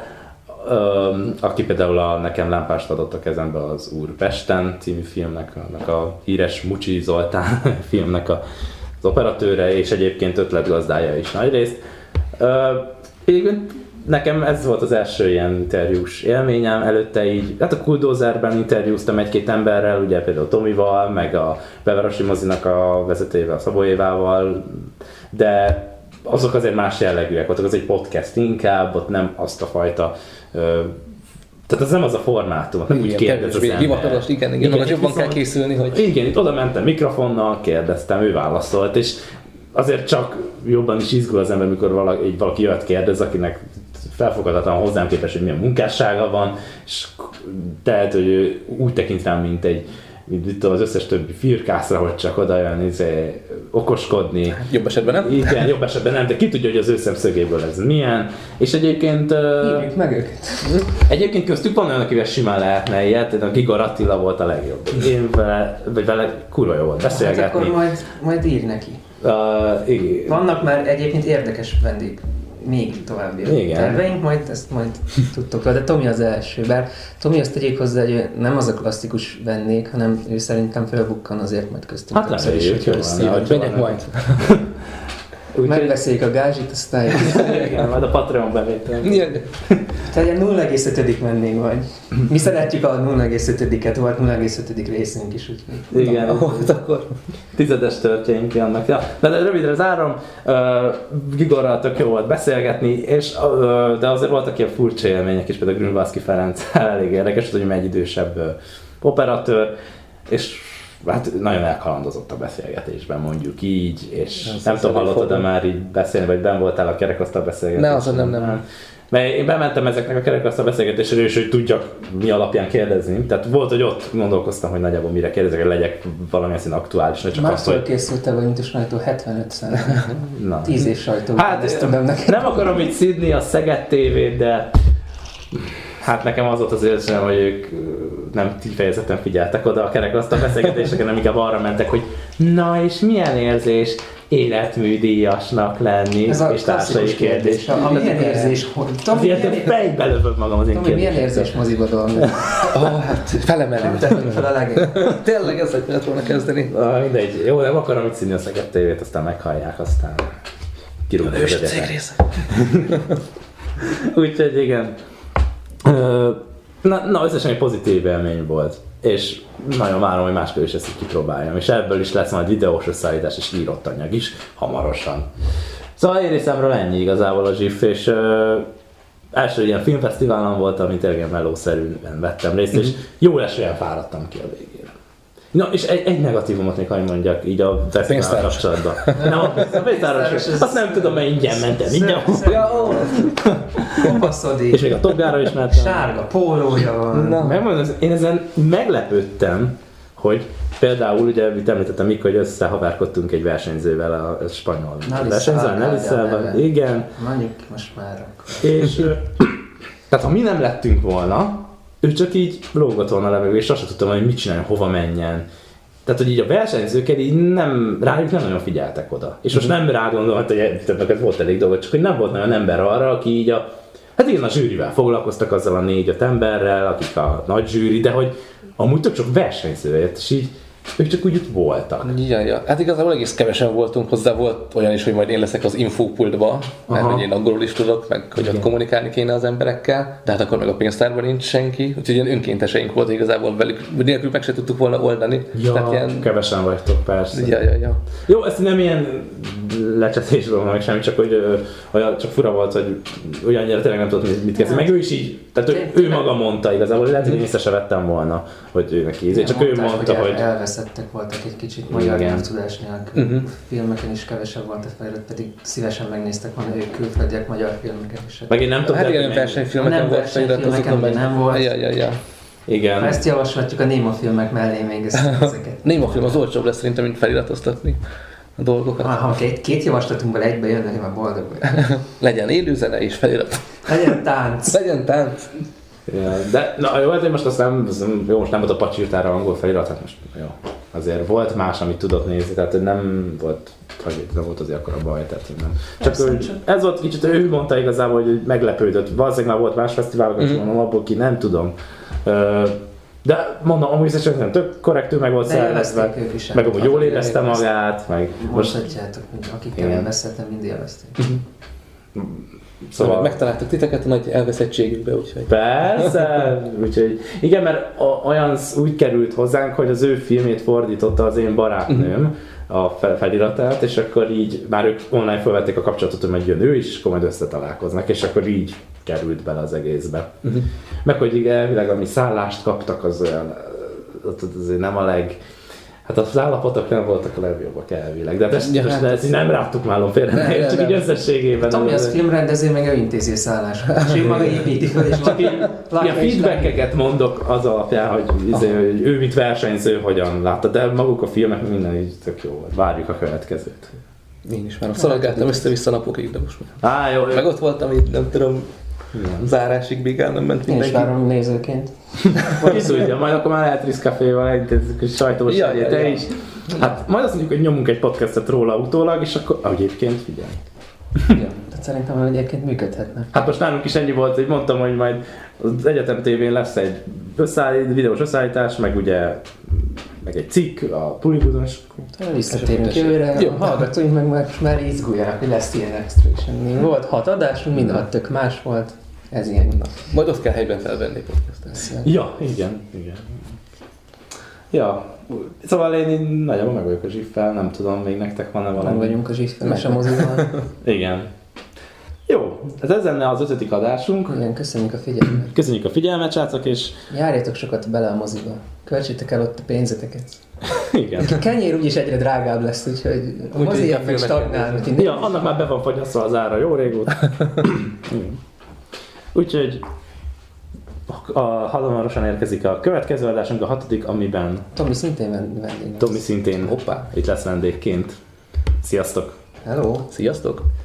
aki például nekem lámpást adott a kezembe az Úr Pesten című filmnek, annak a híres Mucsi Zoltán filmnek az operatőre, és egyébként ötletgazdája is nagyrészt. Nekem ez volt az első ilyen interjús élményem, előtte így, hát a Kuldózerben interjúztam egy-két emberrel, ugye például Tomival, meg a Belvárosi mozinak a vezetőjével, Szabó Évával, de azok azért más jellegűek voltak, az egy podcast inkább, ott nem azt a fajta, tehát az nem az a formátum, nem úgy kérdez az ember. Hivatalos, igen, az jobban kell készülni, hogy... Igen, itt oda mentem mikrofonnal, kérdeztem, ő válaszolt, és azért csak jobban is izgul az ember, mikor valaki jöhet kérdez, akinek felfogadhatatlan hozzám képest, hogy milyen munkássága van, és tehát, hogy ő úgy tekint rám, mint az összes többi firkászra, hogy csak oda jön okoskodni. Jobb esetben nem? Igen, jobb esetben nem, de ki tudja, hogy az ő szemszögéből ez milyen. És egyébként... Hívjuk meg őket. Egyébként köztük van olyan, akivel simán lehetne ilyet, a Gigor Attila volt a legjobb. Én vele kurva jó volt beszélgetni. Hát akkor majd írj neki. Igen. Vannak már egyébként érdekes vendég, még további terveink, majd ezt tudtok, de Tomi az első, bár Tomi azt tegyék hozzá, hogy nem az a klasszikus vendég, hanem ő szerintem felbukkan azért majd köztünk. Hát leheljük, hogy menjek majd. Megbeszéljük a gázsit, aztán... Igen, majd a Patreon bevétel. Tehát egy 0,5. vendég vagy. Mi szeretjük a 0,5-et, volt 0,5. részünk is, úgyhogy... Igen, akkor 10-es történünk vannak. Ja, de rövidre zárom, Gigorral tök jó volt beszélgetni, és, de azért voltak ilyen furcsa élmények is, például Grünwaldzki Ferenc elég érdekes, hogy egy idősebb operatőr, és hát nagyon elkalandozott a beszélgetésben, mondjuk így, és nem tudom, hallottad-e már így beszélni, vagy benn voltál a kerekasztal beszélgetésben? Nem. Mert én bementem ezeknek a kerekasztal beszélgetésre, és hogy tudjak mi alapján kérdezni. Tehát volt, hogy ott gondolkoztam, hogy nagyjából mire kérdezek, hogy legyek valamilyen szín aktuális, ne csak azt, hogy... készültél, vagy mint a sajtó 75-szer. 10 év sajtó. Hát nem akarom itt szidni a Szeged TV-t, de hát nekem az volt az érzésem, hogy ők nem kifejezetten figyeltek oda a kerekasztal beszélgetéseken, nem inkább arra mentek, hogy na és milyen érzés életműdíjasnak lenni, ez és társai kérdés. Milyen érzés? Azért fejbe lövöm magam az én kérdésem. Milyen érzés moziba dolgozni? Hát felemelünk. Tettünk fel a legény. Tényleg ezzel kellett volna kezdeni. Mindegy. Jó, nem akarom itt színni a Szeged TV-t, aztán meghallják, aztán kirúgnak az egyetet. Úgyhogy igen. Na, összesen egy pozitív élmény volt. És nagyon várom, hogy máskor is ezt kipróbáljam. És ebből is lesz majd videós összeállítás és írott anyag is hamarosan. Szóval én részemről ennyi igazából a ZSIFF, és első ilyen filmfesztiválon volt, amit tényleg melószerűen vettem részt, és jól esően fáradtam ki a végére. Na, és egy negatívumot még hagy mondjak így a fesztivál kapcsolatban. Na, a pénztáros, azt nem tudom, mert ingyen mentem, ingyen. Kopaszodik. És még a Toggára is mentem. Sárga pólója van. Megmondom, én ezen meglepődtem, hogy például ugye említettem mikor, hogy összehavárkodtunk egy versenyzővel, a spanyol versenyzővel, Neliszel, igen. Mondjuk most már akkor. És tehát ha mi nem lettünk volna, ő csak így lógott volna a levegő, és azt sem tudtam, hogy mit csináljon, hova menjen. Tehát, hogy így a versenyzőket így rájuk nem nagyon figyeltek oda. És most nem rá gondolhat, hogy többeket volt elég dolgot, csak hogy nem volt nagyon ember arra, aki így hát igen, a zsűrivel foglalkoztak azzal a 4-5 emberrel, akik a nagy zsűri, de hogy amúgy tök sok versenyzőért, és így ők csak úgy voltak. Ja. Hát igazából egész kevesen voltunk, hozzá volt olyan is, hogy majd én leszek az infópultba, mert hogy én angolul is tudok, meg hogy ott kommunikálni kéne az emberekkel, de hát akkor meg a pénztárban nincs senki, úgyhogy ilyen önkénteseink volt igazából velük, nélkül meg se tudtuk volna oldani. Ja, tehát ilyen... kevesen vagytok persze. Ja. Jó, ez nem ilyen lecsetésről meg semmi, csak hogy olyan, csak fura volt, hogy olyannyira tényleg nem tudott mit kezdeni. Meg ő is így, tehát ő maga mondta igazából, lehet, hogy én észre se vettem volna, hogy ő neki ízé, csak ő mondta, hogy elveszettek voltak egy kicsit magyar nyelvtudás nélkül. Filmeken is kevesebb volt a felirat, pedig szívesen megnéztek volna ők külföldiek magyar filmeket is. Meg én nem tudom, hát igen, versenyfilmeken volt felirat, azokon meg nem volt. Ja. Igen. Ha ezt javasolhatjuk a Néma filmek mellé még ezeket. Néma film az olcsóbb lesz szerintem, mint feliratoztatni a dolgokat. Ha két javaslatunkból egybe jönne, én már boldog vagyok. Legyen élőzene és felirat. Legyen tánc. Ja, de na jó, hát én most azt nem, jó, most nem volt a pacsirtára angol felirat, hát most jó. Azért volt más, amit tudott nézni, tehát nem volt azért akkora baj, tehát nem. Csak ez volt kicsit, ő mondta igazából, hogy meglepődött. Valószínűleg már volt más fesztiválok, mondom, abból ki nem tudom. De mondom, amúgy csak nem tök korrektül meg volt szervezve, meg amúgy jól érezte magát, meg mondhatjátok, akikkel én beszéltem, mind élvezték. Szóval megtaláltuk titeket a nagy elveszettségükbe, úgyhogy... Persze, úgyhogy igen, mert olyan úgy került hozzánk, hogy az ő filmét fordította az én barátnőm, a feliratát, és akkor így már ők online felvették a kapcsolatot, hogy majd jön ő is, és akkor majd összetalálkoznak, és akkor így került bele az egészbe. Meg hogy elvileg ami szállást kaptak, az olyan, azért nem a hát az állapotok nem voltak a legjobbak elvileg, de ezt nem ráttuk málom félre, csak így összességében. Tomi az filmrendező, meg ő intézi a szállásokat, és ő maga építi fel, és csak így a feedbackeket mondok az alapján, hogy ő mint versenyző hogyan látta, de maguk a filmek minden így tök jó volt. Várjuk a következőt. Én is már szaladgáltam össze-vissza napokig, de most már. Jó. Meg ott voltam így, nem tudom, zárásig még el nem ment mindenki. Én is várom nézőként. Ki tudja, majd akkor már lehet Rizcaféval elintézzük a sajtós te is. Hát majd azt mondjuk, hogy nyomunk egy podcastet róla utólag, és akkor egyébként figyelj. Tehát szerintem hogy egyébként működhetne. Hát most nálunk is ennyi volt, hogy mondtam, hogy majd az Egyetem TV-n lesz egy videós összeállítás, meg ugye meg egy cikk a Pulibudon, és visszatérünk jövőre, hallgatóink meg már izguljanak, hogy lesz ilyen extra. Volt 6 adásunk, mind 6 tök más volt. Ez ilyen. Majd ott kell helyben felvenni podcastet. Ja, igen. Ja, szóval én nagyjából meg vagyok a ZSIFF-fel, nem tudom, még nektek van-e valami? Nem vagyunk a ZSIFF-fel, sem mozival. Igen. Jó, ez lenne az 5. adásunk. Igen, köszönjük a figyelmet. Köszönjük a figyelmet, srácok, és... Járjatok sokat bele a moziba. Költsétek el ott a pénzeteket. Igen. A kenyér úgyis egyre drágább lesz, úgyhogy a moziak meg stagnálnak. Ja, annak már be van fagyasztva az ára jó régóta. Úgyhogy hamarosan érkezik a következő adásunk, a 6., amiben Tomi szintén vendég. Tomi szintén Hoppá. itt lesz vendégként. Sziasztok! Hello! Sziasztok!